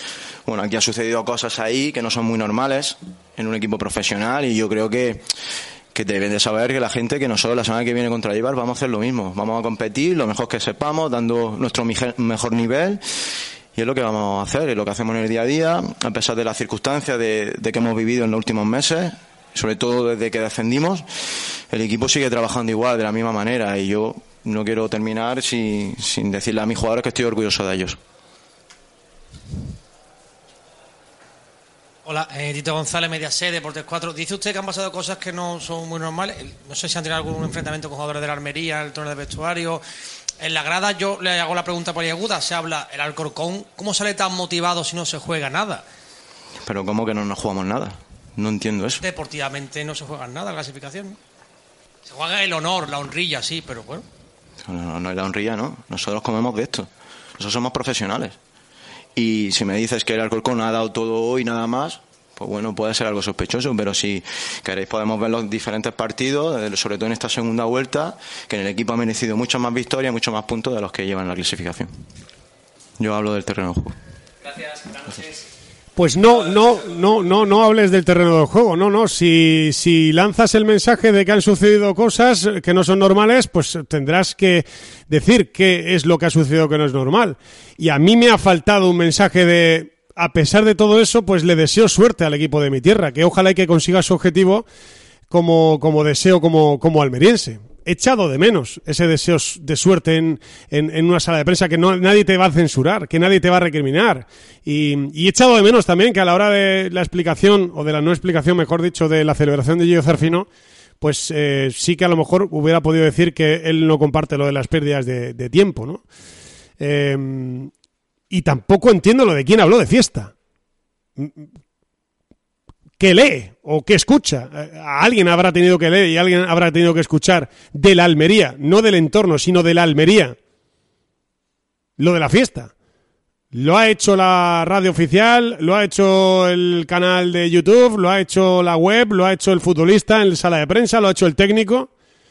[SPEAKER 9] bueno, aquí ha sucedido cosas ahí que no son muy normales en un equipo profesional, y yo creo que deben de saber que la gente, que nosotros la semana que viene contra Eibar vamos a hacer lo mismo, vamos a competir lo mejor que sepamos, dando nuestro mejor nivel, y es lo que vamos a hacer, es lo que hacemos en el día a día, a pesar de las circunstancias de que hemos vivido en los últimos meses, sobre todo desde que descendimos. El equipo sigue trabajando igual, de la misma manera, y yo no quiero terminar sin decirle a mis jugadores que estoy orgulloso de ellos.
[SPEAKER 13] Hola, Tito González, Mediaset, Deportes 4. Dice usted que han pasado cosas que no son muy normales. No sé si han tenido algún enfrentamiento con jugadores de la Almería, en el torneo de vestuario. En la grada, yo le hago la pregunta paliaguda. Se habla, el Alcorcón, ¿cómo sale tan motivado si no se juega nada?
[SPEAKER 9] Pero ¿cómo que no nos jugamos nada? No entiendo eso.
[SPEAKER 13] Deportivamente no se juega nada la clasificación. Se juega el honor, la honrilla, sí, pero bueno.
[SPEAKER 9] No es la honrilla, ¿no? Nosotros comemos de esto. Nosotros somos profesionales. Y si me dices que el Alcorcón ha dado todo hoy nada más, pues bueno, puede ser algo sospechoso, pero si queréis podemos ver los diferentes partidos, sobre todo en esta segunda vuelta, que en el equipo ha merecido mucho más victorias, muchos más puntos de los que llevan la clasificación. Yo hablo del terreno de juego.
[SPEAKER 13] Gracias, buenas noches.
[SPEAKER 2] Pues no hables del terreno del juego, no. Si lanzas el mensaje de que han sucedido cosas que no son normales, pues tendrás que decir qué es lo que ha sucedido que no es normal. Y a mí me ha faltado un mensaje de, a pesar de todo eso, pues le deseo suerte al equipo de mi tierra, que ojalá y que consiga su objetivo como deseo como almeriense. He echado de menos ese deseo de suerte en una sala de prensa, que nadie te va a censurar, que nadie te va a recriminar. Y he echado de menos también que a la hora de la explicación, o de la no explicación, mejor dicho, de la celebración de Gillo Zarfino, pues sí que a lo mejor hubiera podido decir que él no comparte lo de las pérdidas de tiempo, ¿no? Y tampoco entiendo lo de quién habló de fiesta. ¿Qué lee o qué escucha? A alguien habrá tenido que leer y alguien habrá tenido que escuchar de la Almería, no del entorno, sino de la Almería, lo de la fiesta. Lo ha hecho la radio oficial, lo ha hecho el canal de YouTube, lo ha hecho la web, lo ha hecho el futbolista en la sala de prensa, lo ha hecho el técnico.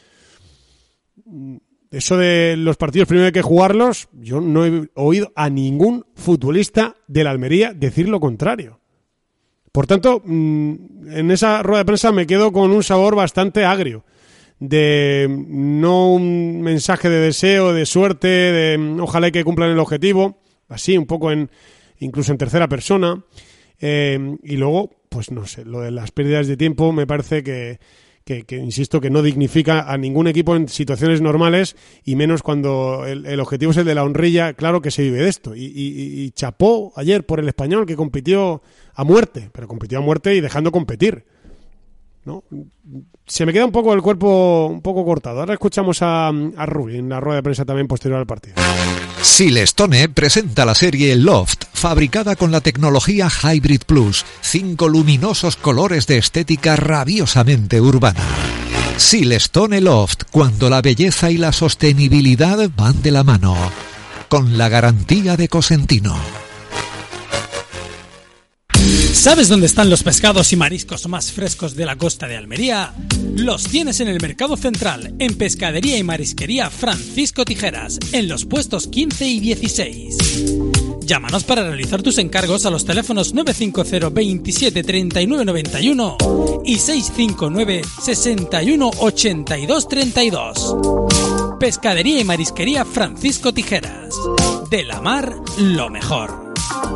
[SPEAKER 2] Eso de los partidos primero hay que jugarlos, yo no he oído a ningún futbolista de la Almería decir lo contrario. Por tanto, en esa rueda de prensa me quedo con un sabor bastante agrio, de no un mensaje de deseo, de suerte, de ojalá que cumplan el objetivo, así un poco incluso en tercera persona, y luego, pues no sé, lo de las pérdidas de tiempo me parece que insisto, que no dignifica a ningún equipo en situaciones normales, y menos cuando el objetivo es el de la honrilla. Claro que se vive de esto, y chapó ayer por el Español, que compitió a muerte, pero compitió a muerte y dejando competir, ¿no? Se me queda un poco el cuerpo un poco cortado. Ahora escuchamos a Rubí en la rueda de prensa también posterior al partido.
[SPEAKER 14] Silestone presenta la serie Loft, fabricada con la tecnología Hybrid Plus, 5 luminosos colores de estética rabiosamente urbana. Silestone Loft, cuando la belleza y la sostenibilidad van de la mano, con la garantía de Cosentino.
[SPEAKER 1] ¿Sabes dónde están los pescados y mariscos más frescos de la costa de Almería? Los tienes en el Mercado Central, en Pescadería y Marisquería Francisco Tijeras, en los puestos 15 y 16. Llámanos para realizar tus encargos a los teléfonos 950 27 39 91 y 659 61 82 32. Pescadería y Marisquería Francisco Tijeras. De la mar, lo mejor.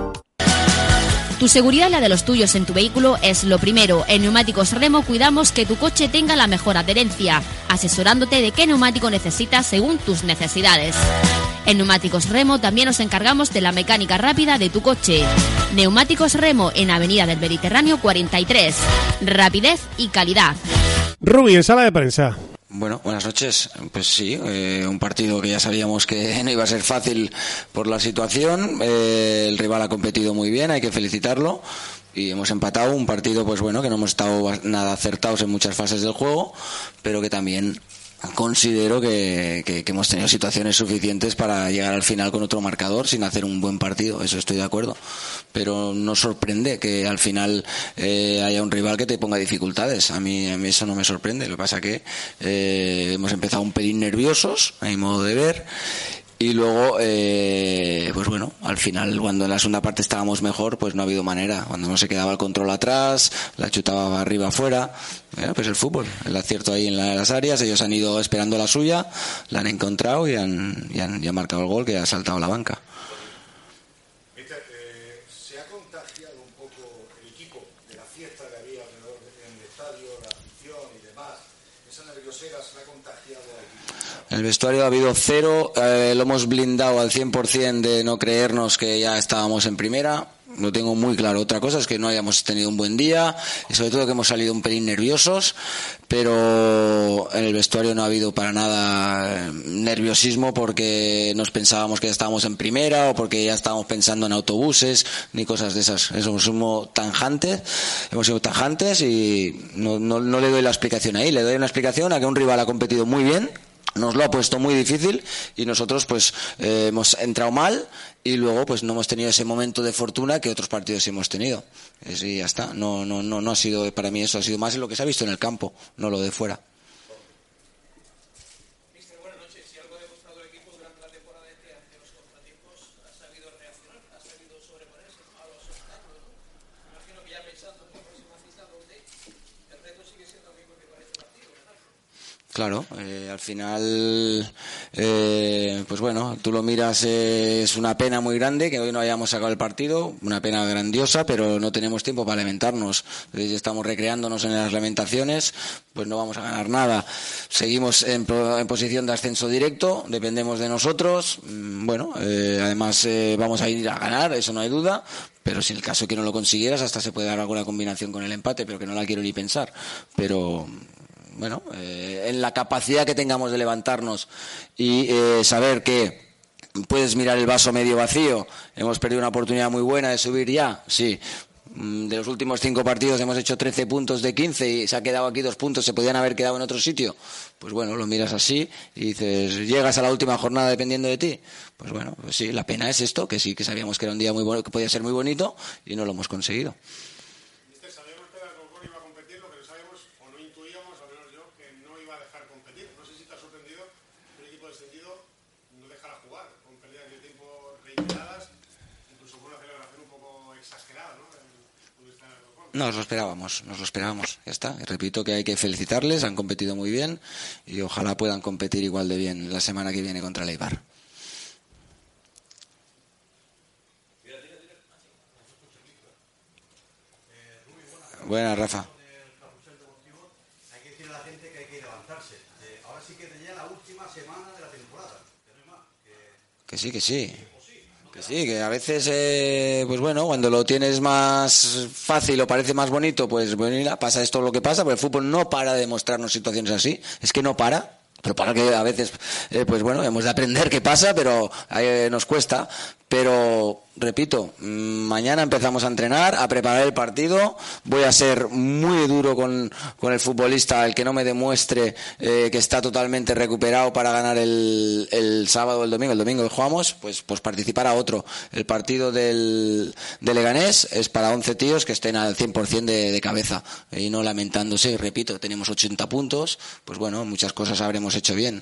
[SPEAKER 15] Tu seguridad y la de los tuyos en tu vehículo es lo primero. En Neumáticos Remo cuidamos que tu coche tenga la mejor adherencia, asesorándote de qué neumático necesitas según tus necesidades. En Neumáticos Remo también nos encargamos de la mecánica rápida de tu coche. Neumáticos Remo en Avenida del Mediterráneo 43. Rapidez y calidad.
[SPEAKER 2] Rubí, en sala de prensa.
[SPEAKER 16] Bueno, buenas noches. Pues sí, un partido que ya sabíamos que no iba a ser fácil por la situación. El rival ha competido muy bien, hay que felicitarlo. Y hemos empatado un partido, pues bueno, que no hemos estado nada acertados en muchas fases del juego, pero que también considero que hemos tenido situaciones suficientes para llegar al final con otro marcador sin hacer un buen partido, eso estoy de acuerdo, pero nos sorprende que al final haya un rival que te ponga dificultades. A mí eso no me sorprende. Lo que pasa que hemos empezado un pelín nerviosos a mi modo de ver, Y luego, pues bueno, al final, cuando en la segunda parte estábamos mejor, pues no ha habido manera. Cuando no se quedaba el control atrás, la chutaba arriba afuera. Pues el fútbol, el acierto ahí en las áreas. Ellos han ido esperando la suya, la han encontrado y han marcado el gol que ha saltado la banca.
[SPEAKER 4] ¿Se ha contagiado un poco el equipo de la fiesta que había alrededor en el estadio, la afición y demás? ¿Esa nerviosera se ha contagiado al equipo?
[SPEAKER 16] En el vestuario ha habido cero, lo hemos blindado al 100% de no creernos que ya estábamos en primera. Lo tengo muy claro. Otra cosa es que no hayamos tenido un buen día y sobre todo que hemos salido un pelín nerviosos, pero en el vestuario no ha habido para nada nerviosismo porque nos pensábamos que ya estábamos en primera o porque ya estábamos pensando en autobuses ni cosas de esas. Hemos sido tajantes y no le doy la explicación ahí. Le doy una explicación a que un rival ha competido muy bien, nos lo ha puesto muy difícil y nosotros pues hemos entrado mal y luego pues no hemos tenido ese momento de fortuna que otros partidos sí hemos tenido. Y ya está. No ha sido, para mí eso ha sido más en lo que se ha visto en el campo, no lo de fuera.
[SPEAKER 11] Mister, buenas noches. Si algo ha demostrado el equipo durante la temporada ante los contratiempos, ha sabido reaccionar, ha sabido sobreponerse a los obstáculos, ¿no? Me imagino que ya pensando en la próxima cita donde el reto sigue siendo el mismo que para este partido, ¿verdad?
[SPEAKER 16] Claro, al final, pues bueno, tú lo miras, es una pena muy grande que hoy no hayamos sacado el partido, una pena grandiosa, pero no tenemos tiempo para lamentarnos. Entonces, estamos recreándonos en las lamentaciones, pues no vamos a ganar nada. Seguimos en posición de ascenso directo, dependemos de nosotros. Bueno, además vamos a ir a ganar, eso no hay duda. Pero si en el caso que no lo consiguieras, hasta se puede dar alguna combinación con el empate, pero que no la quiero ni pensar. Pero bueno, en la capacidad que tengamos de levantarnos y saber que puedes mirar el vaso medio vacío, hemos perdido una oportunidad muy buena de subir ya, sí. De los últimos 5 partidos hemos hecho 13 puntos de 15 y se ha quedado aquí 2 puntos, se podían haber quedado en otro sitio. Pues bueno, lo miras así y dices, llegas a la última jornada dependiendo de ti. Pues bueno, pues sí, la pena es esto, que sí que sabíamos que era un día muy bueno, que podía ser muy bonito y no lo hemos conseguido.
[SPEAKER 2] Sabíamos que el Alcorcón iba a competir, lo que no sabíamos o no intuíamos, al menos yo, que no iba a dejar competir. No sé si te ha sorprendido que un equipo descendido no dejara jugar, con pérdidas de tiempo reiteradas, incluso con una celebración un poco exagerada, ¿no?
[SPEAKER 16] Nos lo esperábamos, ya está. Y repito que hay que felicitarles, han competido muy bien y ojalá puedan competir igual de bien la semana que viene contra el Eibar. Buenas, Rafa.
[SPEAKER 12] Hay que decirle a la gente que hay que levantarse. Ahora sí que ya la última semana de la temporada. Que no hay más.
[SPEAKER 16] Que sí. Que sí, que a veces, pues bueno, cuando lo tienes más fácil o parece más bonito, pues bueno, pasa esto lo que pasa, pero el fútbol no para de mostrarnos situaciones así. Es que no para. Pero para que a veces, pues bueno, hemos de aprender qué pasa, pero nos cuesta. Pero, repito, mañana empezamos a entrenar, a preparar el partido. Voy a ser muy duro con el futbolista, el que no me demuestre que está totalmente recuperado para ganar el sábado o el domingo. El domingo que jugamos, pues participará otro. El partido del Leganés es para 11 tíos que estén al 100% de cabeza y no lamentándose. Y repito, tenemos 80 puntos, pues bueno, muchas cosas habremos hecho bien.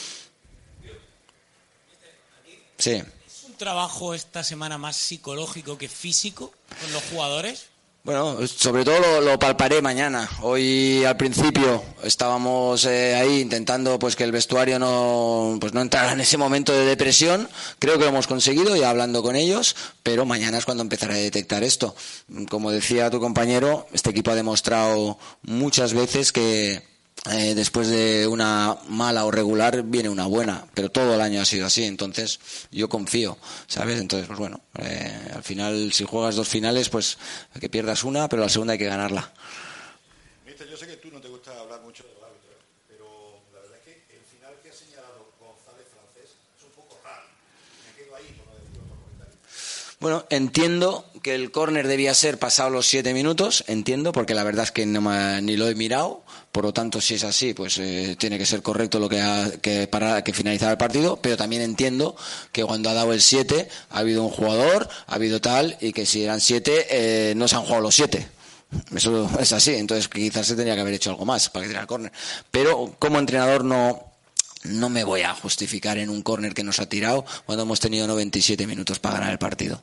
[SPEAKER 16] Sí.
[SPEAKER 17] ¿Trabajo esta semana más psicológico que físico con los jugadores?
[SPEAKER 16] Bueno, sobre todo lo palparé mañana. Hoy al principio estábamos ahí intentando pues que el vestuario no entrara en ese momento de depresión. Creo que lo hemos conseguido ya hablando con ellos, pero mañana es cuando empezaré a detectar esto. Como decía tu compañero, este equipo ha demostrado muchas veces que después de una mala o regular viene una buena, pero todo el año ha sido así, entonces yo confío, ¿sabes? Entonces, pues bueno, al final si juegas 2 finales, pues que pierdas una, pero la segunda hay que ganarla.
[SPEAKER 4] Mister, yo sé que tú no te gusta hablar mucho de los árbitros, pero la verdad es que el final que ha señalado González Francés es un poco raro. Me quedo ahí con lo de otro comentario.
[SPEAKER 16] Bueno, entiendo que el córner debía ser pasado los 7 minutos, entiendo, porque la verdad es que ni lo he mirado. Por lo tanto, si es así, pues tiene que ser correcto lo que finalizar el partido, pero también entiendo que cuando ha dado el 7 ha habido un jugador, ha habido tal, y que si eran 7 no se han jugado los 7. Eso es así, entonces quizás se tenía que haber hecho algo más para que tirara el córner. Pero como entrenador no no me voy a justificar en un córner que nos ha tirado cuando hemos tenido 97 minutos para ganar el partido.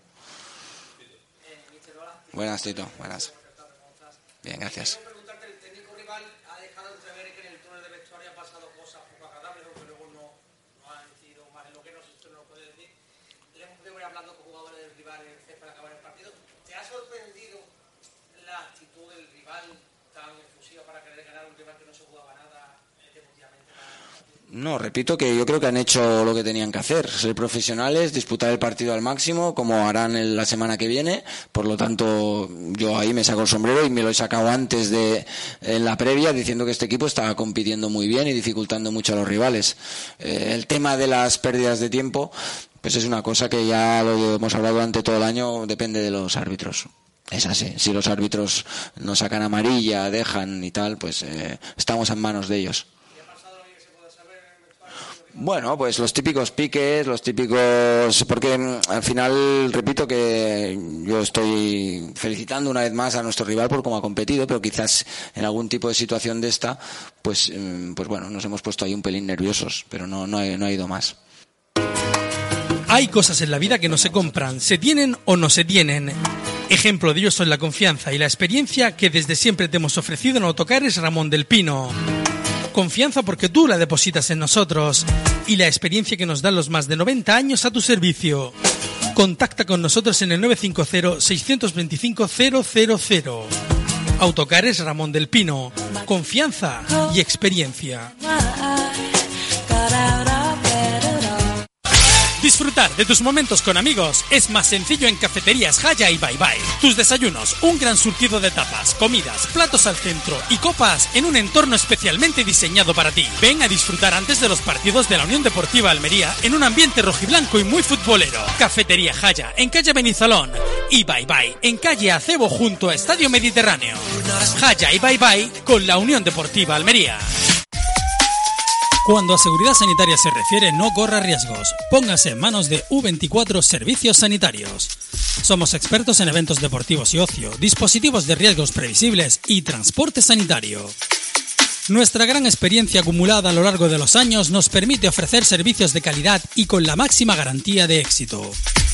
[SPEAKER 16] Buenas, Tito. Buenas. Bien, gracias. No, repito que yo creo que han hecho lo que tenían que hacer, ser profesionales, disputar el partido al máximo, como harán la semana que viene. Por lo tanto, yo ahí me saco el sombrero y me lo he sacado antes en la previa, diciendo que este equipo estaba compitiendo muy bien y dificultando mucho a los rivales. El tema de las pérdidas de tiempo, pues es una cosa que ya lo hemos hablado durante todo el año, depende de los árbitros. Es así, si los árbitros nos sacan amarilla, dejan y tal, pues estamos en manos de ellos. Bueno, pues los típicos piques, porque al final repito que yo estoy felicitando una vez más a nuestro rival por cómo ha competido, pero quizás en algún tipo de situación de esta, pues bueno, nos hemos puesto ahí un pelín nerviosos, pero no ha ido más.
[SPEAKER 1] Hay cosas en la vida que no se compran, se tienen o no se tienen. Ejemplo de ello son la confianza y la experiencia que desde siempre te hemos ofrecido en Autocares Ramón del Pino. Confianza porque tú la depositas en nosotros y la experiencia que nos dan los más de 90 años a tu servicio. Contacta con nosotros en el 950-625-000. Autocares Ramón del Pino. Confianza y experiencia. Disfrutar de tus momentos con amigos es más sencillo en Cafeterías Jaya y Bye Bye. Tus desayunos, un gran surtido de tapas, comidas, platos al centro y copas en un entorno especialmente diseñado para ti. Ven a disfrutar antes de los partidos de la Unión Deportiva Almería en un ambiente rojiblanco y muy futbolero. Cafetería Jaya en calle Benizalón y Bye Bye en calle Acebo junto a Estadio Mediterráneo. Jaya y Bye Bye con la Unión Deportiva Almería. Cuando a seguridad sanitaria se refiere, no corra riesgos. Póngase en manos de U24 Servicios Sanitarios. Somos expertos en eventos deportivos y ocio, dispositivos de riesgos previsibles y transporte sanitario. Nuestra gran experiencia acumulada a lo largo de los años nos permite ofrecer servicios de calidad y con la máxima garantía de éxito.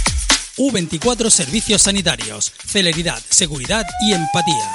[SPEAKER 1] U24 Servicios Sanitarios. Celeridad, seguridad y empatía.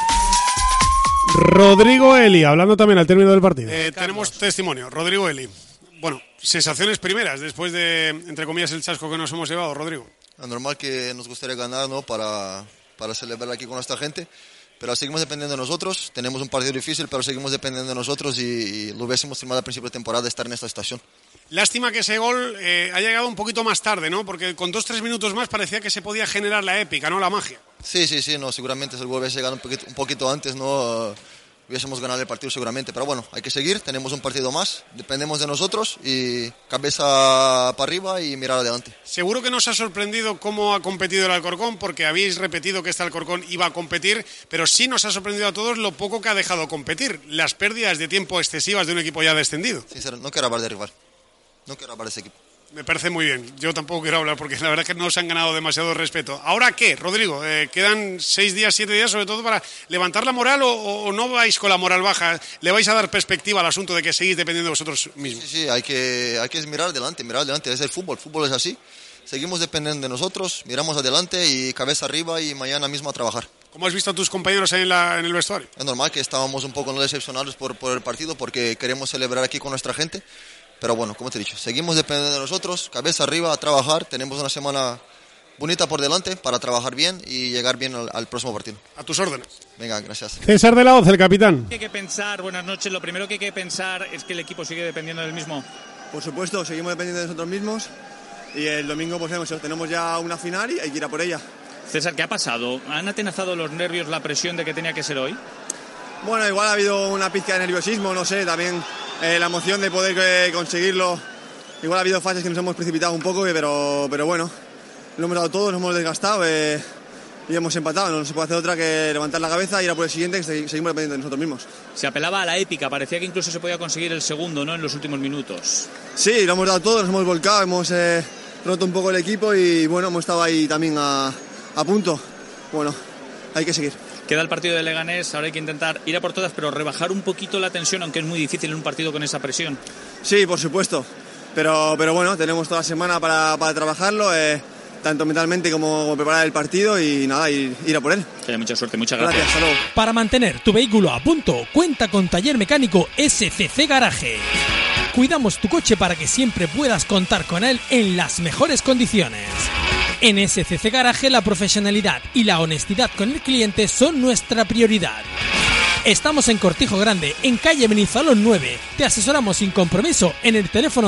[SPEAKER 2] Rodrigo Eli, hablando también al término del partido. Tenemos testimonio. Rodrigo Eli. Bueno, sensaciones primeras después de, entre comillas, el chasco que nos hemos llevado, Rodrigo.
[SPEAKER 18] Es normal que nos gustaría ganar, ¿no? Para celebrar aquí con nuestra gente, pero seguimos dependiendo de nosotros. Tenemos un partido difícil, pero seguimos dependiendo de nosotros y lo hubiésemos firmado al principio de temporada estar en esta estación.
[SPEAKER 2] Lástima que ese gol ha llegado un poquito más tarde, ¿no? Porque con 2-3 minutos más parecía que se podía generar la épica, ¿no? La magia. Sí, no, seguramente si el gol hubiese llegado un poquito antes, ¿no? Hubiésemos ganado el partido seguramente, pero bueno, hay que seguir, tenemos un partido más, dependemos de nosotros y cabeza para arriba y mirar adelante. Seguro que nos ha sorprendido cómo ha competido el Alcorcón, porque habéis repetido que este Alcorcón iba a competir, pero sí nos ha sorprendido a todos lo poco que ha dejado competir, las pérdidas de tiempo excesivas de un equipo ya descendido. Sincero, no quiero hablar de rival, no quiero hablar de ese equipo. Me parece muy bien. Yo tampoco quiero hablar porque la verdad es que no se han ganado demasiado respeto. ¿Ahora qué, Rodrigo? ¿Quedan 6 días, 7 días sobre todo para levantar la moral o no vais con la moral baja? ¿Le vais a dar perspectiva al asunto de que seguís dependiendo de vosotros mismos? Sí, hay que mirar adelante. Es el fútbol es así. Seguimos dependiendo de nosotros, miramos adelante y cabeza arriba y mañana mismo a trabajar. ¿Cómo has visto a tus compañeros en el vestuario? Es normal que estábamos un poco decepcionados por el partido porque queremos celebrar aquí con nuestra gente. Pero bueno, como te he dicho, seguimos dependiendo de nosotros, cabeza arriba a trabajar, tenemos una semana bonita por delante para trabajar bien y llegar bien al próximo partido. A tus órdenes. Venga, gracias. César de la Hoz, el capitán.
[SPEAKER 7] Hay que pensar, buenas noches, lo primero que hay que pensar es que el equipo sigue dependiendo del mismo.
[SPEAKER 19] Por supuesto, seguimos dependiendo de nosotros mismos y el domingo pues tenemos ya una final y hay que ir a por ella.
[SPEAKER 7] César, ¿qué ha pasado? ¿Han atenazado los nervios, la presión de que tenía que ser hoy?
[SPEAKER 19] Bueno, igual ha habido una pizca de nerviosismo, no sé, también la emoción de poder conseguirlo. Igual ha habido fases que nos hemos precipitado un poco, pero bueno, lo hemos dado todo, nos hemos desgastado y hemos empatado. No se puede hacer otra que levantar la cabeza y ir a por el siguiente, que seguimos dependiendo de nosotros mismos.
[SPEAKER 7] Se apelaba a la épica, parecía que incluso se podía conseguir el segundo, ¿no?, en los últimos minutos.
[SPEAKER 19] Sí, lo hemos dado todo, nos hemos volcado, hemos roto un poco el equipo y bueno, hemos estado ahí también a punto. Bueno, hay que seguir.
[SPEAKER 7] queda el partido de Leganés, ahora hay que intentar ir a por todas, pero rebajar un poquito la tensión, aunque es muy difícil en un partido con esa presión.
[SPEAKER 19] Sí, por supuesto, pero bueno, tenemos toda la semana para trabajarlo, tanto mentalmente como preparar el partido y nada, ir a por él.
[SPEAKER 7] Que haya mucha suerte, muchas gracias.
[SPEAKER 19] Hasta luego.
[SPEAKER 1] Para mantener tu vehículo a punto, cuenta con Taller Mecánico SCC Garaje. Cuidamos tu coche para que siempre puedas contar con él en las mejores condiciones. En SCC Garaje la profesionalidad y la honestidad con el cliente son nuestra prioridad. Estamos en Cortijo Grande, en calle Benizalón 9. Te asesoramos sin compromiso en el teléfono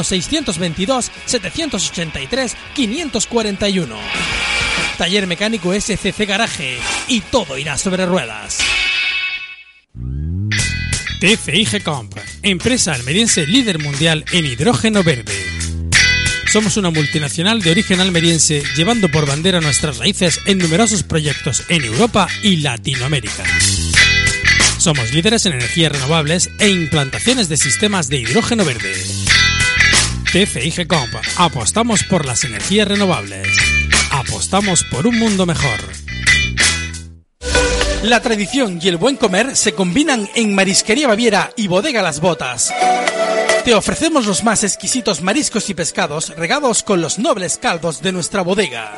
[SPEAKER 1] 622-783-541. Taller Mecánico SCC Garaje y todo irá sobre ruedas. TCI Comp, empresa almeriense líder mundial en hidrógeno verde. Somos una multinacional de origen almeriense llevando por bandera nuestras raíces en numerosos proyectos en Europa y Latinoamérica. Somos líderes en energías renovables e implantaciones de sistemas de hidrógeno verde. TCI Comp, apostamos por las energías renovables. Apostamos por un mundo mejor. La tradición y el buen comer se combinan en Marisquería Baviera y Bodega Las Botas. Te ofrecemos los más exquisitos mariscos y pescados regados con los nobles caldos de nuestra bodega.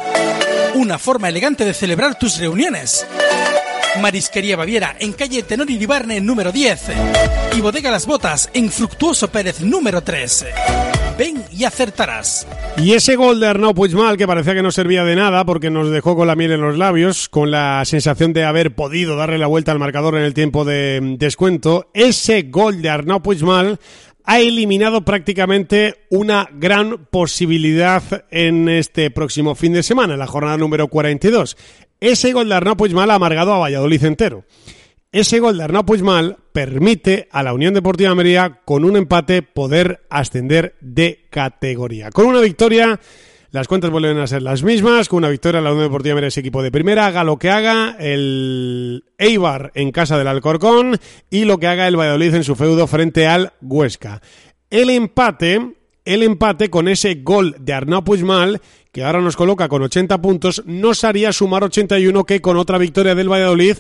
[SPEAKER 1] Una forma elegante de celebrar tus reuniones. Marisquería Baviera en calle Tenor Iribarne número 10 y Bodega Las Botas en Fructuoso Pérez número 3. Ven y acertarás.
[SPEAKER 2] Y ese gol de Arnau Puigmal, que parecía que no servía de nada porque nos dejó con la miel en los labios, con la sensación de haber podido darle la vuelta al marcador en el tiempo de descuento, ese gol de Arnau Puigmal ha eliminado prácticamente una gran posibilidad en este próximo fin de semana, en la jornada número 42. Ese gol de Arnau Puigmal ha amargado a Valladolid entero. Ese gol de Arnau Puigmal permite a la Unión Deportiva Almería, con un empate, poder ascender de categoría. Con una victoria, las cuentas vuelven a ser las mismas. Con una victoria, la Unión Deportiva Almería es equipo de primera. Haga lo que haga el Eibar en casa del Alcorcón y lo que haga el Valladolid en su feudo frente al Huesca. El empate con ese gol de Arnau Puigmal, que ahora nos coloca con 80 puntos, nos haría sumar 81, que con otra victoria del Valladolid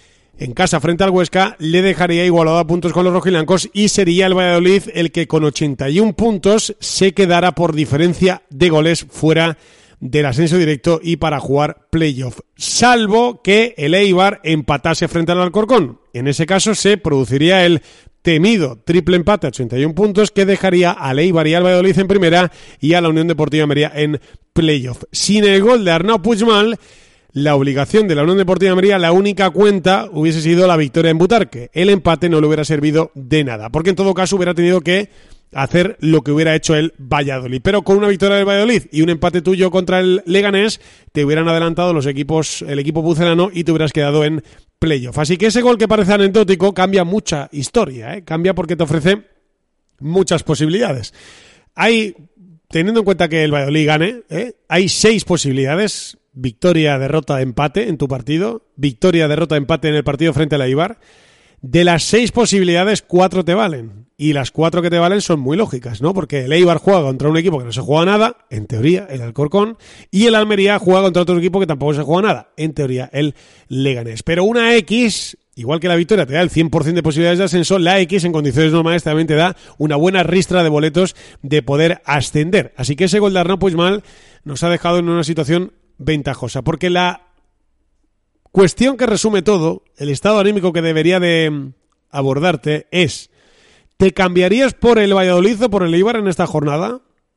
[SPEAKER 2] en casa frente al Huesca le dejaría igualado a puntos con los rojiblancos y sería el Valladolid el que con 81 puntos se quedara por diferencia de goles fuera del ascenso directo y para jugar playoff, salvo que el Eibar empatase frente al Alcorcón. En ese caso se produciría el temido triple empate a 81 puntos que dejaría al Eibar y al Valladolid en primera y a la Unión Deportiva Almería en playoff. Sin el gol de Arnau Puigmal, la obligación de la Unión Deportiva Almería, la única cuenta, hubiese sido la victoria en Butarque. El empate no le hubiera servido de nada, porque en todo caso hubiera tenido que hacer lo que hubiera hecho el Valladolid. Pero con una victoria del Valladolid y un empate tuyo contra el Leganés, te hubieran adelantado los equipos, el equipo pucelano, y te hubieras quedado en playoff. Así que ese gol que parece anecdótico cambia mucha historia, cambia porque te ofrece muchas posibilidades. Teniendo en cuenta que el Valladolid gane, hay 6 posibilidades: victoria, derrota, empate en tu partido, victoria, derrota, empate en el partido frente al Eibar. De las 6 posibilidades, 4 te valen. Y las 4 que te valen son muy lógicas, ¿no? Porque el Eibar juega contra un equipo que no se juega nada, en teoría, el Alcorcón, y el Almería juega contra otro equipo que tampoco se juega nada, en teoría, el Leganés. Pero una X, igual que la victoria te da el 100% de posibilidades de ascenso, la X en condiciones normales también te da una buena ristra de boletos de poder ascender. Así que ese gol de Arnau Puigmal nos ha dejado en una situación ventajosa, porque la cuestión que resume todo, el estado anímico que debería de abordarte es: ¿te cambiarías por el Valladolid o por el Eibar en esta jornada?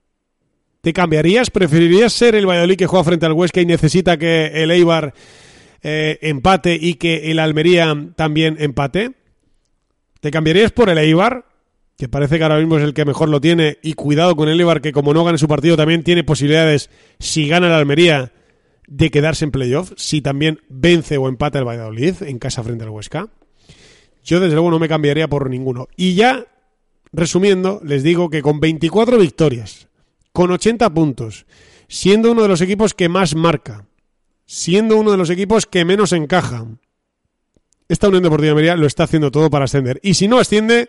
[SPEAKER 2] ¿Te cambiarías? ¿Preferirías ser el Valladolid que juega frente al Huesca y necesita que el Eibar empate y que el Almería también empate? ¿Te cambiarías por el Eibar, que parece que ahora mismo es el que mejor lo tiene, y cuidado con el Eibar, que como no gane su partido también tiene posibilidades, si gana el Almería, de quedarse en playoff, si también vence o empata el Valladolid en casa frente al Huesca? Yo desde luego no me cambiaría por ninguno. Y ya, resumiendo, les digo que con 24 victorias, con 80 puntos, siendo uno de los equipos que más marca, siendo uno de los equipos que menos encaja, esta Unión Deportiva Almería lo está haciendo todo para ascender. Y si no asciende,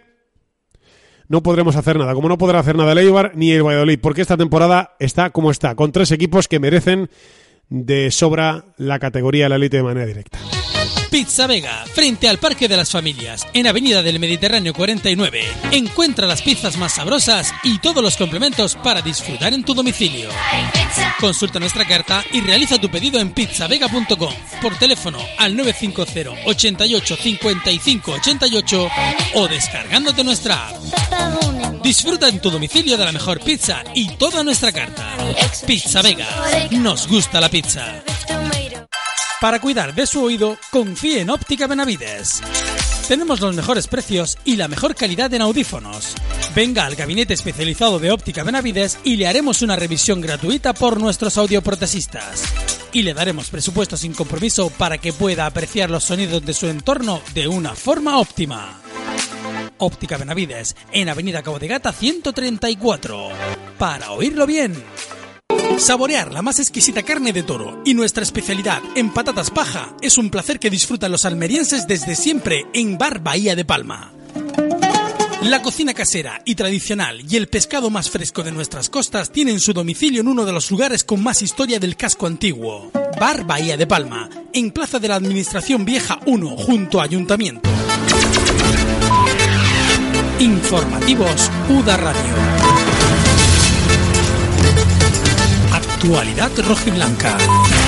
[SPEAKER 2] no podremos hacer nada, como no podrá hacer nada el Eibar ni el Valladolid, porque esta temporada está como está, con 3 equipos que merecen de sobra la categoría de la élite de manera directa.
[SPEAKER 1] Pizza Vega, frente al Parque de las Familias, en Avenida del Mediterráneo 49. Encuentra las pizzas más sabrosas y todos los complementos para disfrutar en tu domicilio. Consulta nuestra carta y realiza tu pedido en pizzavega.com por teléfono al 950 88 55 88 o descargándote nuestra app. Disfruta en tu domicilio de la mejor pizza y toda nuestra carta. Pizza Vega, nos gusta la pizza. Para cuidar de su oído, confíe en Óptica Benavides. Tenemos los mejores precios y la mejor calidad en audífonos. Venga al gabinete especializado de Óptica Benavides y le haremos una revisión gratuita por nuestros audioprotesistas. Y le daremos presupuesto sin compromiso para que pueda apreciar los sonidos de su entorno de una forma óptima. Óptica Benavides, en Avenida Cabo de Gata 134. Para oírlo bien. Saborear la más exquisita carne de toro y nuestra especialidad en patatas paja es un placer que disfrutan los almerienses desde siempre en Bar Bahía de Palma. La cocina casera y tradicional y el pescado más fresco de nuestras costas tienen su domicilio en uno de los lugares con más historia del casco antiguo. Bar Bahía de Palma, en Plaza de la Administración Vieja 1, junto a Ayuntamiento. Informativos UDA Radio. Actualidad rojiblanca.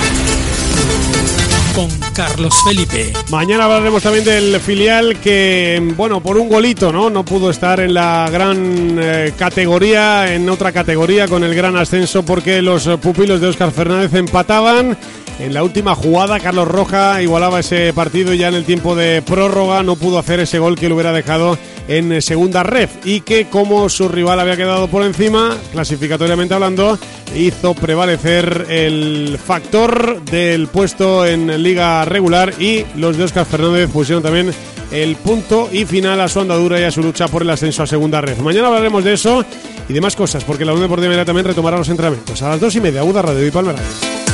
[SPEAKER 1] Con Carlos Felipe.
[SPEAKER 2] Mañana hablaremos también del filial que, bueno, por un golito, no pudo estar en la gran categoría, en otra categoría con el gran ascenso, porque los pupilos de Óscar Fernández empataban. En la última jugada, Carlos Roja igualaba ese partido y ya en el tiempo de prórroga no pudo hacer ese gol que lo hubiera dejado en segunda ref, y que, como su rival había quedado por encima, clasificatoriamente hablando, hizo prevalecer el factor del puesto en liga regular, y los de Óscar Fernández pusieron también el punto y final a su andadura y a su lucha por el ascenso a segunda ref. Mañana hablaremos de eso y de más cosas, porque la Unión Deportiva también retomará los entrenamientos a las 2:30. UDA Radio y Palmera.